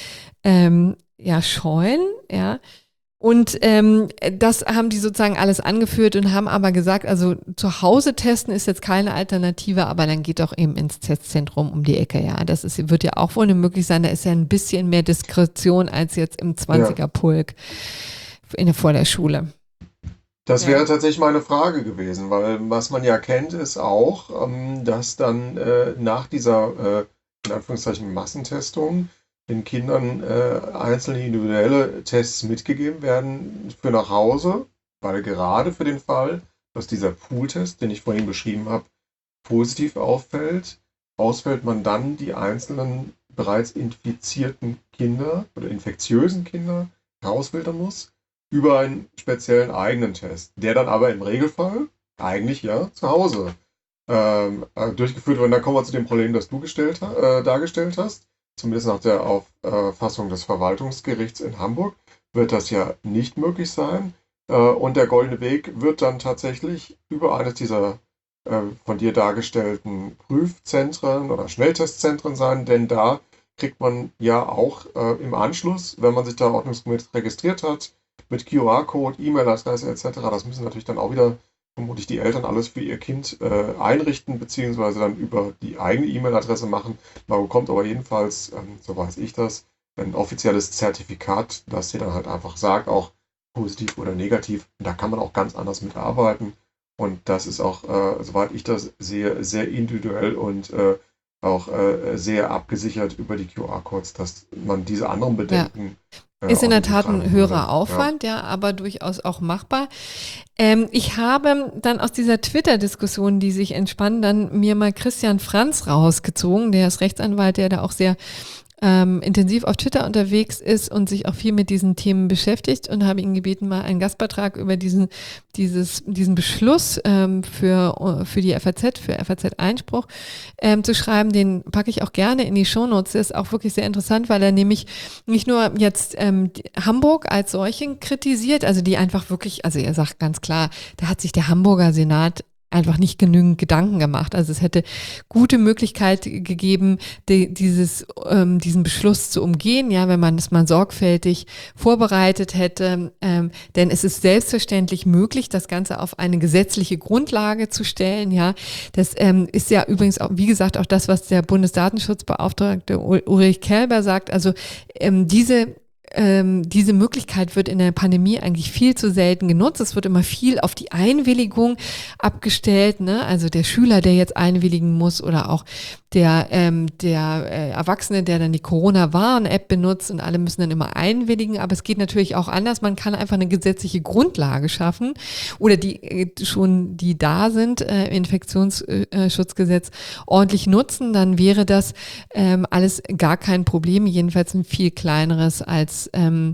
A: scheuen, ja. Und das haben die sozusagen alles angeführt und haben aber gesagt, also zu Hause testen ist jetzt keine Alternative, aber dann geht doch eben ins Testzentrum um die Ecke, ja. Wird ja auch wohl eine möglich sein, da ist ja ein bisschen mehr Diskretion als jetzt im 20er-Pulk vor der Schule.
B: Das wäre tatsächlich meine Frage gewesen, weil was man ja kennt, ist auch, dass dann nach dieser, in Anführungszeichen, Massentestung den Kindern einzelne individuelle Tests mitgegeben werden für nach Hause, weil gerade für den Fall, dass dieser Pooltest, den ich vorhin beschrieben habe, positiv ausfällt man dann die einzelnen bereits infizierten Kinder oder infektiösen Kinder rausfiltern muss über einen speziellen eigenen Test, der dann aber im Regelfall eigentlich ja zu Hause durchgeführt wird. Und dann kommen wir zu dem Problem, das du dargestellt hast. Zumindest nach der Auffassung des Verwaltungsgerichts in Hamburg wird das ja nicht möglich sein. Und der goldene Weg wird dann tatsächlich über eines dieser von dir dargestellten Prüfzentren oder Schnelltestzentren sein, denn da kriegt man ja auch im Anschluss, wenn man sich da ordnungsgemäß registriert hat, mit QR-Code, E-Mail-Adresse etc., das müssen natürlich dann auch wieder vermutlich die Eltern alles für ihr Kind einrichten, beziehungsweise dann über die eigene E-Mail-Adresse machen. Man bekommt aber jedenfalls, so weiß ich das, ein offizielles Zertifikat, das dir dann halt einfach sagt, auch positiv oder negativ. Da kann man auch ganz anders mitarbeiten. Und das ist auch, soweit ich das sehe, sehr individuell und auch sehr abgesichert über die QR-Codes, dass man diese anderen Bedenken
A: ist in der Tat ein höherer Aufwand, ja, aber durchaus auch machbar. Ich habe dann aus dieser Twitter-Diskussion, die sich entspann, dann mir mal Christian Franz rausgezogen, der ist Rechtsanwalt, der da auch sehr intensiv auf Twitter unterwegs ist und sich auch viel mit diesen Themen beschäftigt und habe ihn gebeten, mal einen Gastbeitrag über diesen Beschluss für die FAZ, für FAZ Einspruch zu schreiben. Den packe ich auch gerne in die Shownotes. Der ist auch wirklich sehr interessant, weil er nämlich nicht nur jetzt Hamburg als solchen kritisiert, also die einfach wirklich, also er sagt ganz klar, da hat sich der Hamburger Senat einfach nicht genügend Gedanken gemacht. Also es hätte gute Möglichkeit gegeben, diesen Beschluss zu umgehen, ja, wenn man es mal sorgfältig vorbereitet hätte. Denn es ist selbstverständlich möglich, das Ganze auf eine gesetzliche Grundlage zu stellen. Ja, das ist ja übrigens auch, wie gesagt, auch das, was der Bundesdatenschutzbeauftragte Ulrich Kelber sagt. Also diese Möglichkeit wird in der Pandemie eigentlich viel zu selten genutzt. Es wird immer viel auf die Einwilligung abgestellt, ne? Also der Schüler, der jetzt einwilligen muss oder auch der Erwachsene, der dann die Corona-Warn-App benutzt und alle müssen dann immer einwilligen. Aber es geht natürlich auch anders. Man kann einfach eine gesetzliche Grundlage schaffen oder die da sind, Infektionsschutzgesetz ordentlich nutzen. Dann wäre das alles gar kein Problem, jedenfalls ein viel kleineres als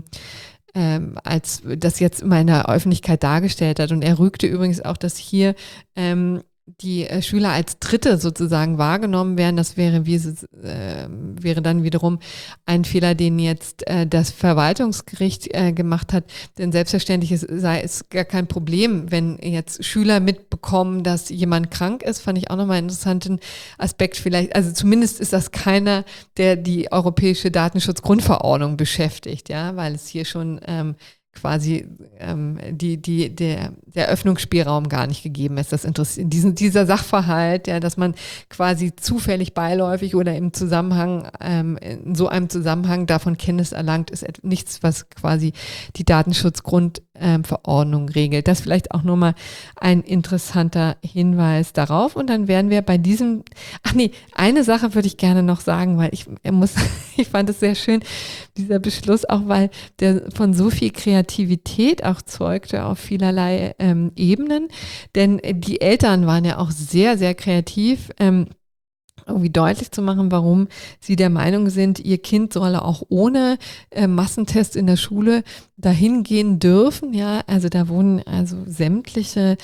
A: das jetzt immer in der Öffentlichkeit dargestellt hat. Und er rügte übrigens auch, dass hier die Schüler als Dritte sozusagen wahrgenommen werden. Das wäre dann wiederum ein Fehler, den jetzt das Verwaltungsgericht gemacht hat. Denn selbstverständlich sei es gar kein Problem, wenn jetzt Schüler mitbekommen, dass jemand krank ist. Fand ich auch nochmal einen interessanten Aspekt vielleicht. Also zumindest ist das keiner, der die Europäische Datenschutzgrundverordnung beschäftigt, ja, weil es hier schon quasi der Öffnungsspielraum gar nicht gegeben ist. Das interessiert dieser Sachverhalt, ja, dass man quasi zufällig beiläufig oder im Zusammenhang, in so einem Zusammenhang davon Kenntnis erlangt, ist nichts, was quasi die Datenschutzgrundverordnung regelt. Das vielleicht auch nur mal ein interessanter Hinweis darauf. Und dann wären wir bei diesem, eine Sache würde ich gerne noch sagen, weil ich fand es sehr schön, dieser Beschluss, auch weil der von so viel Kreativität auch zeugte auf vielerlei Ebenen. Denn die Eltern waren ja auch sehr, sehr kreativ, irgendwie deutlich zu machen, warum sie der Meinung sind, ihr Kind solle auch ohne Massentest in der Schule dahin gehen dürfen. Ja, also da wurden also sämtliche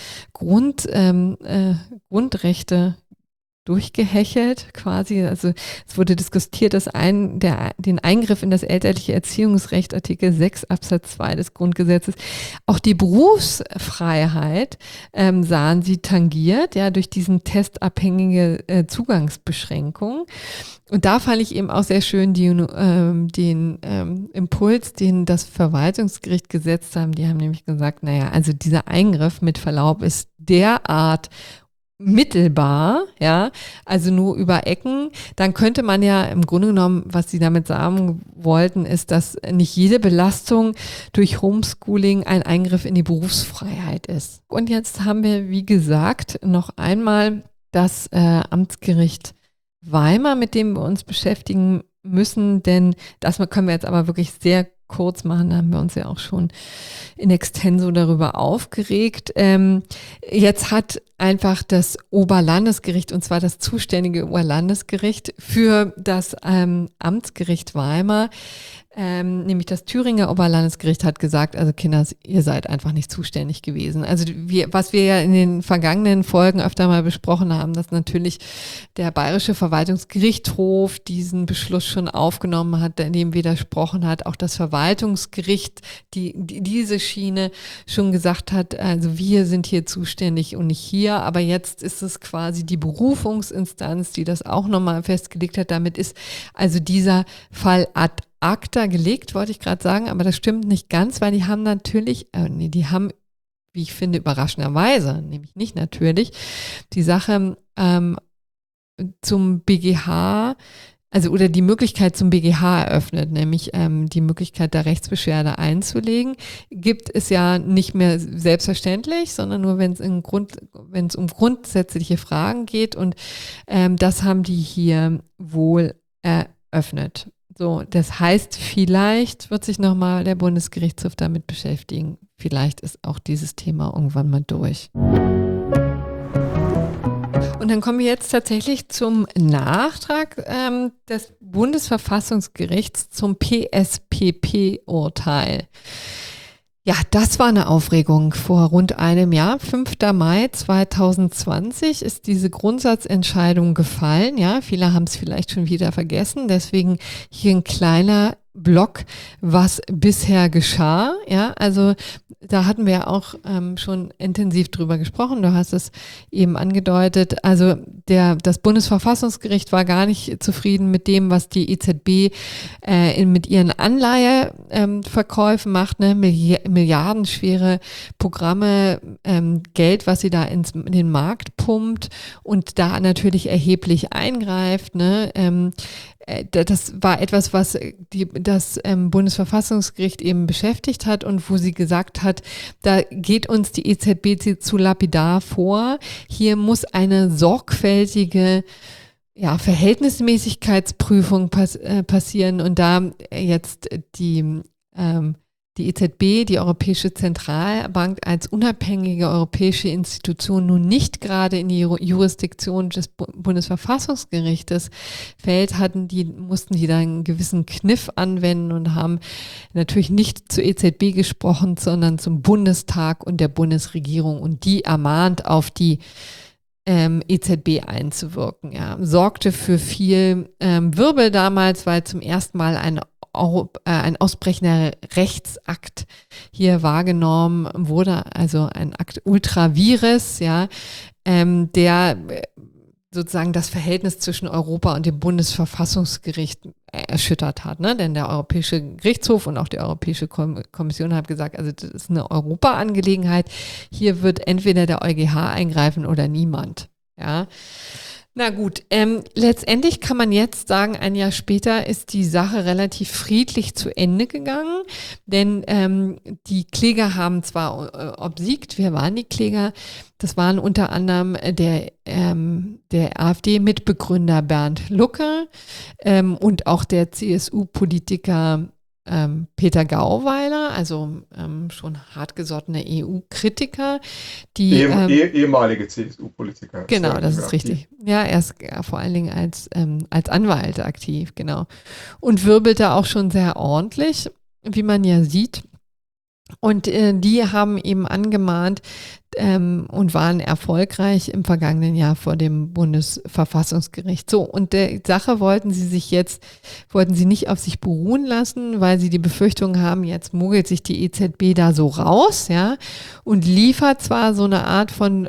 A: Grundrechte durchgehechelt quasi. Also es wurde diskutiert, dass den Eingriff in das elterliche Erziehungsrecht, Artikel 6 Absatz 2 des Grundgesetzes, auch die Berufsfreiheit sahen sie tangiert, ja, durch diesen testabhängige Zugangsbeschränkung. Und da fand ich eben auch sehr schön den Impuls, den das Verwaltungsgericht gesetzt haben. Die haben nämlich gesagt, also dieser Eingriff mit Verlaub ist derart mittelbar, ja, also nur über Ecken, dann könnte man ja im Grunde genommen, was sie damit sagen wollten, ist, dass nicht jede Belastung durch Homeschooling ein Eingriff in die Berufsfreiheit ist. Und jetzt haben wir, wie gesagt, noch einmal das Amtsgericht Weimar, mit dem wir uns beschäftigen müssen, denn das können wir jetzt aber wirklich sehr kurz machen, da haben wir uns ja auch schon in extenso darüber aufgeregt. Jetzt hat einfach das Oberlandesgericht, und zwar das zuständige Oberlandesgericht für das Amtsgericht Weimar, nämlich das Thüringer Oberlandesgericht hat gesagt, also Kinders, ihr seid einfach nicht zuständig gewesen. Also was wir ja in den vergangenen Folgen öfter mal besprochen haben, dass natürlich der Bayerische Verwaltungsgerichtshof diesen Beschluss schon aufgenommen hat, dem widersprochen hat, auch das Verwaltungsgericht diese Schiene schon gesagt hat, also wir sind hier zuständig und nicht hier, aber jetzt ist es quasi die Berufungsinstanz, die das auch nochmal festgelegt hat. Damit ist also dieser Fall ad acta gelegt, wollte ich gerade sagen, aber das stimmt nicht ganz, weil die haben natürlich, die haben, wie ich finde, überraschenderweise, nämlich nicht natürlich, die Sache zum BGH, also oder die Möglichkeit zum BGH eröffnet, nämlich die Möglichkeit der Rechtsbeschwerde einzulegen, gibt es ja nicht mehr selbstverständlich, sondern nur, wenn es um grundsätzliche Fragen geht, und das haben die hier wohl eröffnet. So, das heißt, vielleicht wird sich nochmal der Bundesgerichtshof damit beschäftigen. Vielleicht ist auch dieses Thema irgendwann mal durch. Und dann kommen wir jetzt tatsächlich zum Nachtrag des Bundesverfassungsgerichts zum PSPP-Urteil. Ja, das war eine Aufregung vor rund einem Jahr. 5. Mai 2020 ist diese Grundsatzentscheidung gefallen. Ja, viele haben es vielleicht schon wieder vergessen. Deswegen hier ein kleiner Block, was bisher geschah. Ja, also da hatten wir ja auch schon intensiv drüber gesprochen. Du hast es eben angedeutet. Also das Bundesverfassungsgericht war gar nicht zufrieden mit dem, was die EZB mit ihren Anleiheverkäufen macht, ne? Milliardenschwere Programme, Geld, was sie da in den Markt pumpt und da natürlich erheblich eingreift, ne? Das war etwas, was das Bundesverfassungsgericht eben beschäftigt hat und wo sie gesagt hat, da geht uns die EZB zu lapidar vor. Hier muss eine sorgfältige Verhältnismäßigkeitsprüfung passieren und da jetzt die EZB, die Europäische Zentralbank, als unabhängige europäische Institution nun nicht gerade in die Jurisdiktion des Bundesverfassungsgerichtes fällt, mussten die da einen gewissen Kniff anwenden und haben natürlich nicht zur EZB gesprochen, sondern zum Bundestag und der Bundesregierung und die ermahnt, auf die EZB einzuwirken. Ja. Sorgte für viel Wirbel damals, weil zum ersten Mal ein ausbrechender Rechtsakt hier wahrgenommen wurde, also ein Akt ultra vires, ja, der sozusagen das Verhältnis zwischen Europa und dem Bundesverfassungsgericht erschüttert hat, ne? Denn der Europäische Gerichtshof und auch die Europäische Kommission haben gesagt, also das ist eine Europa-Angelegenheit. Hier wird entweder der EuGH eingreifen oder niemand, ja. Na gut, letztendlich kann man jetzt sagen, ein Jahr später ist die Sache relativ friedlich zu Ende gegangen, denn die Kläger haben zwar obsiegt. Wer waren die Kläger? Das waren unter anderem der AfD-Mitbegründer Bernd Lucke und auch der CSU-Politiker Peter Gauweiler, also schon hartgesottene EU-Kritiker, die
B: ehemalige CSU-Politiker.
A: Genau, das ist richtig. Ja, er ist vor allen Dingen als Anwalt aktiv, genau. Und wirbelte auch schon sehr ordentlich, wie man ja sieht. Und die haben eben angemahnt und waren erfolgreich im vergangenen Jahr vor dem Bundesverfassungsgericht. So, und der Sache wollten sie nicht auf sich beruhen lassen, weil sie die Befürchtung haben, jetzt mogelt sich die EZB da so raus, ja, und liefert zwar so eine Art von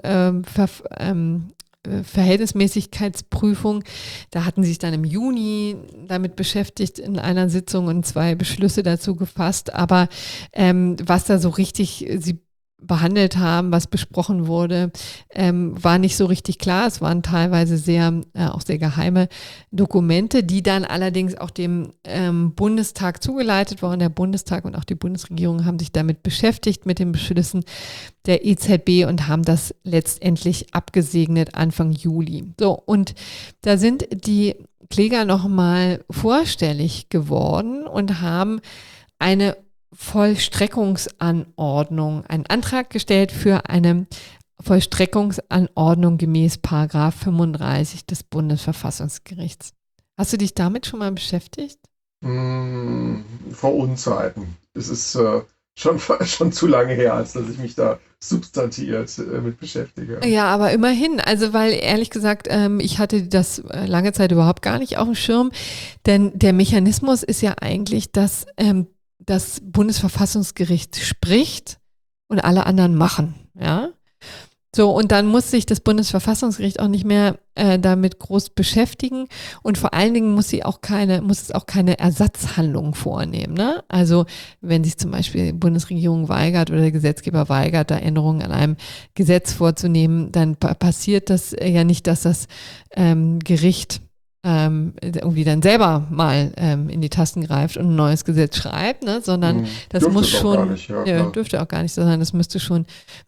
A: Verhältnismäßigkeitsprüfung. Da hatten sie sich dann im Juni damit beschäftigt in einer Sitzung und 2 Beschlüsse dazu gefasst. Aber was da so richtig sie behandelt haben, was besprochen wurde, war nicht so richtig klar. Es waren teilweise auch sehr geheime Dokumente, die dann allerdings auch dem Bundestag zugeleitet wurden. Der Bundestag und auch die Bundesregierung haben sich damit beschäftigt, mit den Beschlüssen der EZB und haben das letztendlich abgesegnet Anfang Juli. So, und da sind die Kläger nochmal vorstellig geworden und haben eine Vollstreckungsanordnung, einen Antrag gestellt für eine Vollstreckungsanordnung gemäß Paragraph 35 des Bundesverfassungsgerichts. Hast du dich damit schon mal beschäftigt?
B: Vor Unzeiten. Es ist schon zu lange her, als dass ich mich da substantiiert mit beschäftige.
A: Ja, aber immerhin, also weil ehrlich gesagt, ich hatte das lange Zeit überhaupt gar nicht auf dem Schirm, denn der Mechanismus ist ja eigentlich, dass das Bundesverfassungsgericht spricht und alle anderen machen, ja. So, und dann muss sich das Bundesverfassungsgericht auch nicht mehr damit groß beschäftigen und vor allen Dingen muss es auch keine Ersatzhandlung vornehmen, ne? Also wenn sich zum Beispiel die Bundesregierung weigert oder der Gesetzgeber weigert, da Änderungen an einem Gesetz vorzunehmen, dann passiert das ja nicht, dass das Gericht irgendwie dann selber mal in die Tasten greift und ein neues Gesetz schreibt, ne? Sondern das muss schon, dürfte auch gar nicht, sondern das müsste schon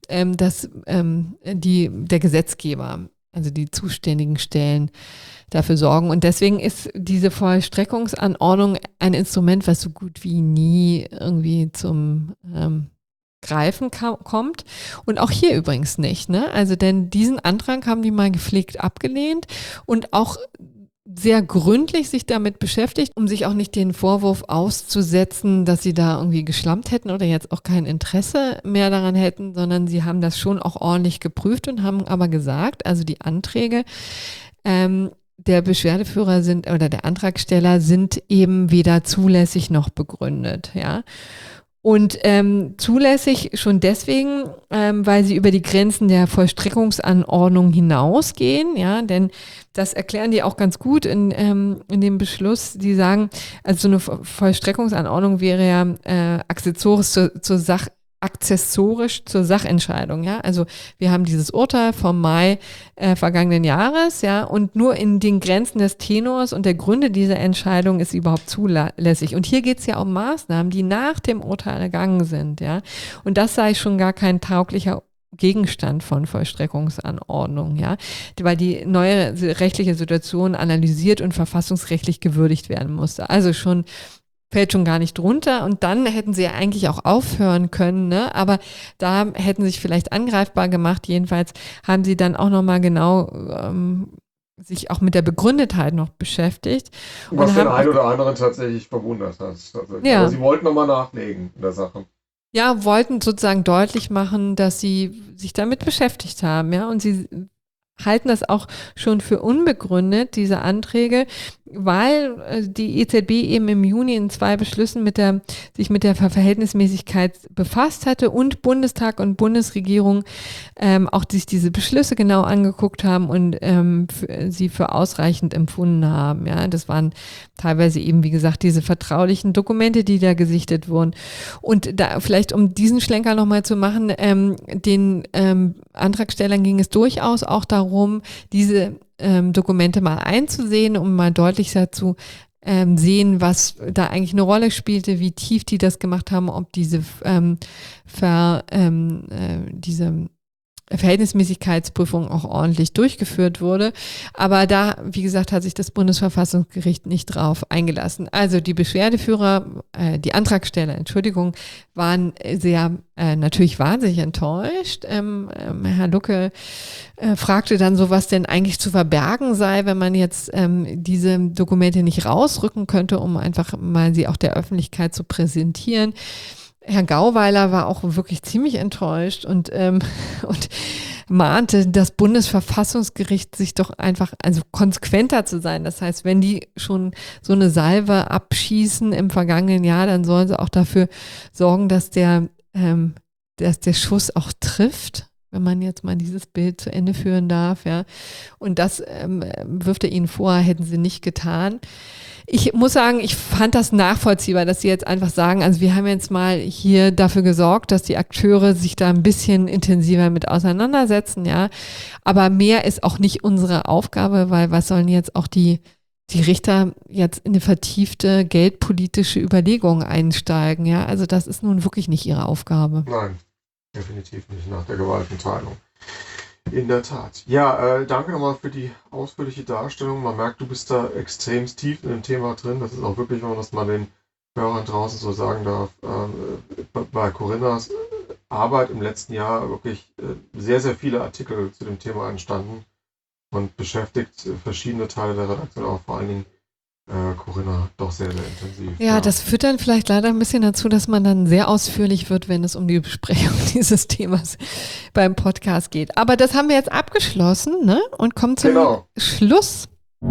A: der Gesetzgeber, also die zuständigen Stellen dafür sorgen. Und deswegen ist diese Vollstreckungsanordnung ein Instrument, was so gut wie nie irgendwie zum Greifen kommt. Und auch hier übrigens nicht, ne? Also denn diesen Antrag haben die mal gepflegt abgelehnt und auch sehr gründlich sich damit beschäftigt, um sich auch nicht den Vorwurf auszusetzen, dass sie da irgendwie geschlampt hätten oder jetzt auch kein Interesse mehr daran hätten, sondern sie haben das schon auch ordentlich geprüft und haben aber gesagt, also die Anträge der Beschwerdeführer sind oder der Antragsteller sind eben weder zulässig noch begründet, ja. Und zulässig schon deswegen, weil sie über die Grenzen der Vollstreckungsanordnung hinausgehen, ja, denn das erklären die auch ganz gut in dem Beschluss. Die sagen, also so eine Vollstreckungsanordnung wäre ja akzessorisch zur Sachentscheidung, ja. Also wir haben dieses Urteil vom Mai vergangenen Jahres, ja, und nur in den Grenzen des Tenors und der Gründe dieser Entscheidung ist sie überhaupt zulässig. Und hier geht es ja um Maßnahmen, die nach dem Urteil ergangen sind, ja. Und das sei schon gar kein tauglicher Gegenstand von Vollstreckungsanordnung, ja, weil die neue rechtliche Situation analysiert und verfassungsrechtlich gewürdigt werden musste. Also fällt schon gar nicht drunter und dann hätten sie ja eigentlich auch aufhören können, ne? Aber da hätten sie sich vielleicht angreifbar gemacht. Jedenfalls haben sie dann auch nochmal genau sich auch mit der Begründetheit noch beschäftigt.
B: Was den einen oder anderen tatsächlich verwundert hat. Ja. Aber sie wollten nochmal nachlegen in der Sache.
A: Ja, wollten sozusagen deutlich machen, dass sie sich damit beschäftigt haben, ja, und sie halten das auch schon für unbegründet, diese Anträge, weil die EZB eben im Juni in 2 Beschlüssen sich mit der Verhältnismäßigkeit befasst hatte und Bundestag und Bundesregierung auch sich diese Beschlüsse genau angeguckt haben und sie für ausreichend empfunden haben. Ja, das waren teilweise eben, wie gesagt, diese vertraulichen Dokumente, die da gesichtet wurden. Und da vielleicht, um diesen Schlenker nochmal zu machen, den Antragstellern ging es durchaus auch darum, diese Dokumente mal einzusehen, um mal deutlicher zu sehen, was da eigentlich eine Rolle spielte, wie tief die das gemacht haben, ob diese Verhältnismäßigkeitsprüfung auch ordentlich durchgeführt wurde. Aber da, wie gesagt, hat sich das Bundesverfassungsgericht nicht drauf eingelassen. Also die Beschwerdeführer, die Antragsteller, waren natürlich wahnsinnig enttäuscht. Herr Lucke fragte dann so, was denn eigentlich zu verbergen sei, wenn man jetzt diese Dokumente nicht rausrücken könnte, um einfach mal sie auch der Öffentlichkeit zu präsentieren. Herr Gauweiler war auch wirklich ziemlich enttäuscht und mahnte das Bundesverfassungsgericht, sich doch einfach, also konsequenter zu sein. Das heißt, wenn die schon so eine Salve abschießen im vergangenen Jahr, dann sollen sie auch dafür sorgen, dass der Schuss auch trifft, wenn man jetzt mal dieses Bild zu Ende führen darf, ja. Und das wirft er ihnen vor, hätten sie nicht getan. Ich muss sagen, ich fand das nachvollziehbar, dass sie jetzt einfach sagen, also wir haben jetzt mal hier dafür gesorgt, dass die Akteure sich da ein bisschen intensiver mit auseinandersetzen, ja. Aber mehr ist auch nicht unsere Aufgabe, weil was sollen jetzt auch die Richter jetzt in eine vertiefte geldpolitische Überlegung einsteigen, ja. Also das ist nun wirklich nicht ihre Aufgabe.
B: Nein, definitiv nicht nach der Gewaltenteilung. In der Tat. Ja, danke nochmal für die ausführliche Darstellung. Man merkt, du bist da extrem tief in dem Thema drin. Das ist auch wirklich, wenn man das mal den Hörern draußen so sagen darf, bei Corinnas Arbeit im letzten Jahr wirklich sehr, sehr viele Artikel zu dem Thema entstanden und beschäftigt verschiedene Teile der Redaktion, auch vor allen Dingen Corinna doch sehr, sehr intensiv.
A: Ja, das führt dann vielleicht leider ein bisschen dazu, dass man dann sehr ausführlich wird, wenn es um die Besprechung dieses Themas beim Podcast geht. Aber das haben wir jetzt abgeschlossen, ne? Und kommen zum Schluss.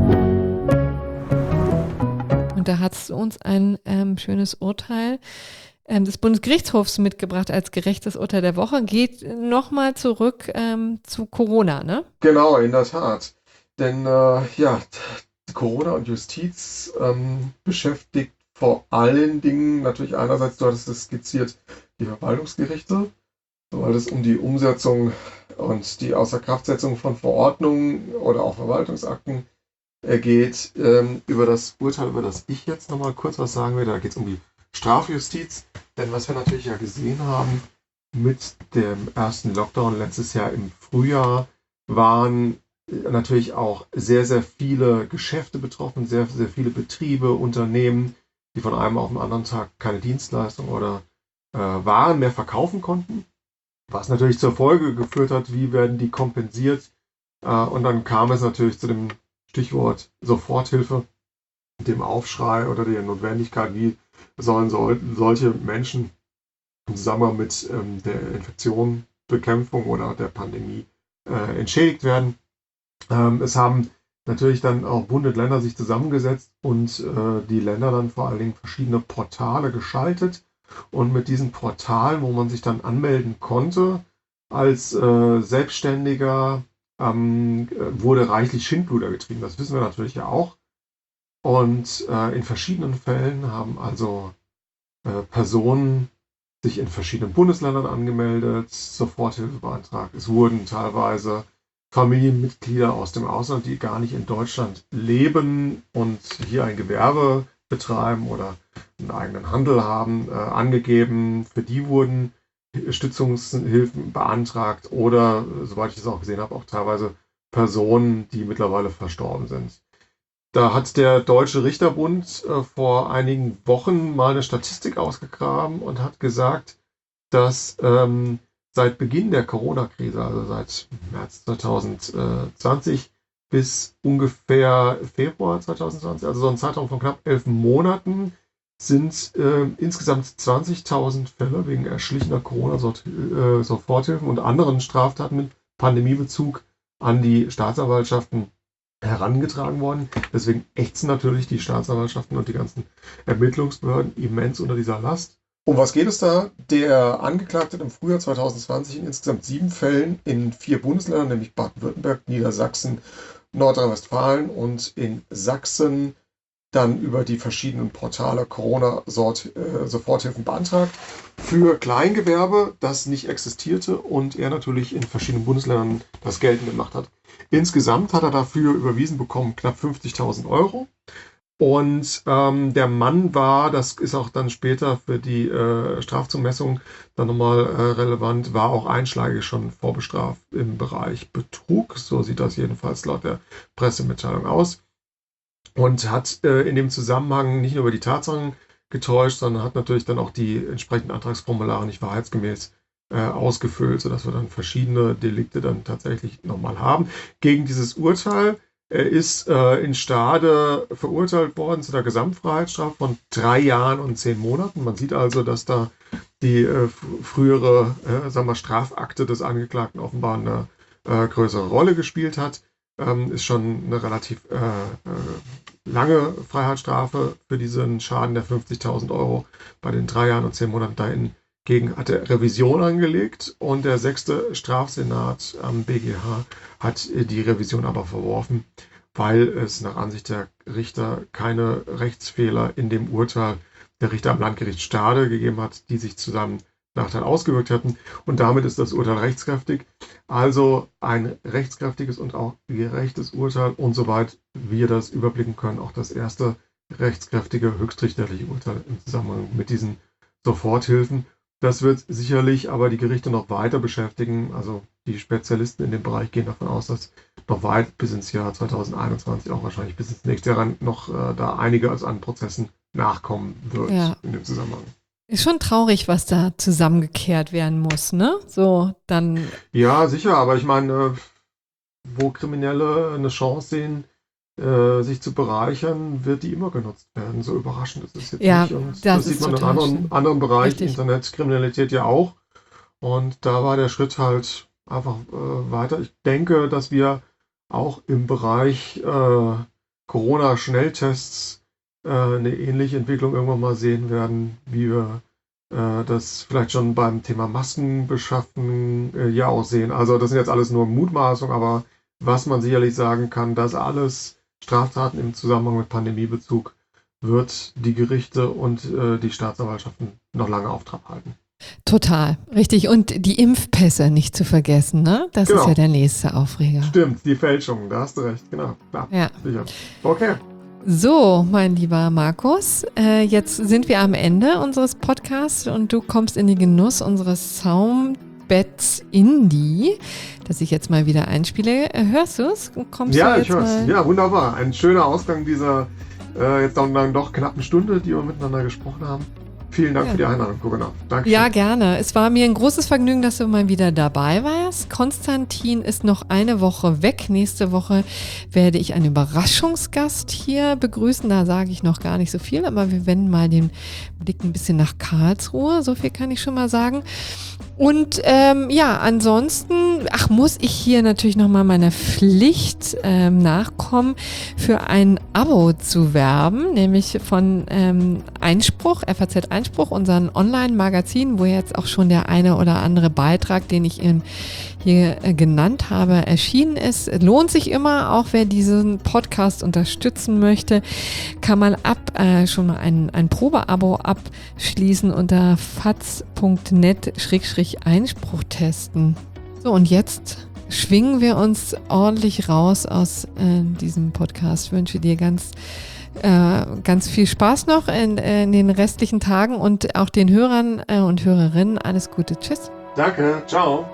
A: Und da hat es uns ein schönes Urteil des Bundesgerichtshofs mitgebracht als gerechtes Urteil der Woche. Geht nochmal zurück zu Corona, ne?
B: Genau, in der Tat. Denn Corona und Justiz beschäftigt vor allen Dingen natürlich einerseits, du hattest es skizziert, die Verwaltungsgerichte, weil es um die Umsetzung und die Außerkraftsetzung von Verordnungen oder auch Verwaltungsakten geht. Über das Urteil, über das ich jetzt nochmal kurz was sagen will, da geht es um die Strafjustiz. Denn was wir natürlich ja gesehen haben mit dem ersten Lockdown letztes Jahr im Frühjahr, waren natürlich auch sehr, sehr viele Geschäfte betroffen, sehr, sehr viele Betriebe, Unternehmen, die von einem auf den anderen Tag keine Dienstleistung oder Waren mehr verkaufen konnten, was natürlich zur Folge geführt hat, wie werden die kompensiert. Und dann kam es natürlich zu dem Stichwort Soforthilfe, dem Aufschrei oder der Notwendigkeit, wie sollen solche Menschen im Zusammenhang mit der Infektionsbekämpfung oder der Pandemie entschädigt werden. Es haben natürlich dann auch Bund und Länder sich zusammengesetzt und die Länder dann vor allen Dingen verschiedene Portale geschaltet. Und mit diesen Portalen, wo man sich dann anmelden konnte, als Selbstständiger wurde reichlich Schindluder getrieben. Das wissen wir natürlich ja auch. Und in verschiedenen Fällen haben also Personen sich in verschiedenen Bundesländern angemeldet, Soforthilfe beantragt. Es wurden teilweise Familienmitglieder aus dem Ausland, die gar nicht in Deutschland leben und hier ein Gewerbe betreiben oder einen eigenen Handel haben, angegeben. Für die wurden Stützungshilfen beantragt oder, soweit ich das auch gesehen habe, auch teilweise Personen, die mittlerweile verstorben sind. Da hat der Deutsche Richterbund vor einigen Wochen mal eine Statistik ausgegraben und hat gesagt, dass seit Beginn der Corona-Krise, also seit März 2020 bis ungefähr Februar 2020, also so ein Zeitraum von knapp 11 Monaten, sind insgesamt 20.000 Fälle wegen erschlichener Corona-Soforthilfen und anderen Straftaten mit Pandemiebezug an die Staatsanwaltschaften herangetragen worden. Deswegen ächzen natürlich die Staatsanwaltschaften und die ganzen Ermittlungsbehörden immens unter dieser Last. Um was geht es da? Der Angeklagte hat im Frühjahr 2020 in insgesamt 7 Fällen in 4 Bundesländern, nämlich Baden-Württemberg, Niedersachsen, Nordrhein-Westfalen und in Sachsen dann über die verschiedenen Portale Corona-Soforthilfen beantragt. Für Kleingewerbe, das nicht existierte und er natürlich in verschiedenen Bundesländern das geltend gemacht hat. Insgesamt hat er dafür überwiesen bekommen knapp 50.000 Euro. Und der Mann war, das ist auch dann später für die Strafzumessung dann nochmal relevant, war auch einschlägig schon vorbestraft im Bereich Betrug. So sieht das jedenfalls laut der Pressemitteilung aus. Und hat in dem Zusammenhang nicht nur über die Tatsachen getäuscht, sondern hat natürlich dann auch die entsprechenden Antragsformulare nicht wahrheitsgemäß ausgefüllt, sodass wir dann verschiedene Delikte dann tatsächlich nochmal haben. Gegen dieses Urteil ist in Stade verurteilt worden zu der Gesamtfreiheitsstrafe von 3 Jahren und 10 Monaten. Man sieht also, dass da die frühere Strafakte des Angeklagten offenbar eine größere Rolle gespielt hat. Ist schon eine relativ lange Freiheitsstrafe für diesen Schaden der 50.000 Euro. Bei den 3 Jahren und 10 Monaten dahingegen hat er Revision angelegt und der 6. Strafsenat am BGH hat die Revision aber verworfen, weil es nach Ansicht der Richter keine Rechtsfehler in dem Urteil der Richter am Landgericht Stade gegeben hat, die sich zu seinem Nachteil ausgewirkt hätten. Und damit ist das Urteil rechtskräftig. Also ein rechtskräftiges und auch gerechtes Urteil und soweit wir das überblicken können, auch das erste rechtskräftige höchstrichterliche Urteil im Zusammenhang mit diesen Soforthilfen. Das wird sicherlich aber die Gerichte noch weiter beschäftigen. Also die Spezialisten in dem Bereich gehen davon aus, dass noch weit bis ins Jahr 2021, auch wahrscheinlich bis ins nächste Jahr noch da einiges an Prozessen nachkommen wird in dem Zusammenhang.
A: Ist schon traurig, was da zusammengekehrt werden muss, ne? So, dann.
B: Ja, sicher, aber ich meine, wo Kriminelle eine Chance sehen, sich zu bereichern, wird die immer genutzt werden. So überraschend ist es jetzt nicht. Und das sieht man in anderen Bereichen, Internetkriminalität ja auch. Und da war der Schritt halt einfach weiter. Ich denke, dass wir auch im Bereich Corona-Schnelltests eine ähnliche Entwicklung irgendwann mal sehen werden, wie wir das vielleicht schon beim Thema Maskenbeschaffen ja auch sehen. Also das sind jetzt alles nur Mutmaßungen, aber was man sicherlich sagen kann, dass alles Straftaten im Zusammenhang mit Pandemiebezug wird die Gerichte und die Staatsanwaltschaften noch lange auf Trab halten.
A: Total, richtig. Und die Impfpässe nicht zu vergessen, ne? Das ist ja der nächste Aufreger.
B: Stimmt, die Fälschungen, da hast du recht, genau. Ja, sicher. Okay.
A: So, mein lieber Markus, jetzt sind wir am Ende unseres Podcasts und du kommst in den Genuss unseres Soundbeds Indie, das ich jetzt mal wieder einspiele. Hörst du es?
B: Ja, ich höre es. Ja, wunderbar. Ein schöner Ausgang dieser jetzt dann doch knappen Stunde, die wir miteinander gesprochen haben. Vielen Dank für die Einladung, Corinna. Danke.
A: Ja, gerne. Es war mir ein großes Vergnügen, dass du mal wieder dabei warst. Konstantin ist noch eine Woche weg. Nächste Woche werde ich einen Überraschungsgast hier begrüßen. Da sage ich noch gar nicht so viel, aber wir wenden mal den Blick ein bisschen nach Karlsruhe. So viel kann ich schon mal sagen. Und ansonsten, muss ich hier natürlich nochmal meiner Pflicht nachkommen, für ein Abo zu werben, nämlich von Einspruch, FAZ Einspruch, unseren Online-Magazin, wo jetzt auch schon der eine oder andere Beitrag, den ich hier genannt habe, erschienen ist. Lohnt sich immer, auch wer diesen Podcast unterstützen möchte, kann man schon mal ein Probeabo abschließen unter faz.net/Einspruch testen. So, und jetzt schwingen wir uns ordentlich raus aus diesem Podcast. Ich wünsche dir ganz viel Spaß noch in den restlichen Tagen und auch den Hörern und Hörerinnen alles Gute. Tschüss.
B: Danke, ciao.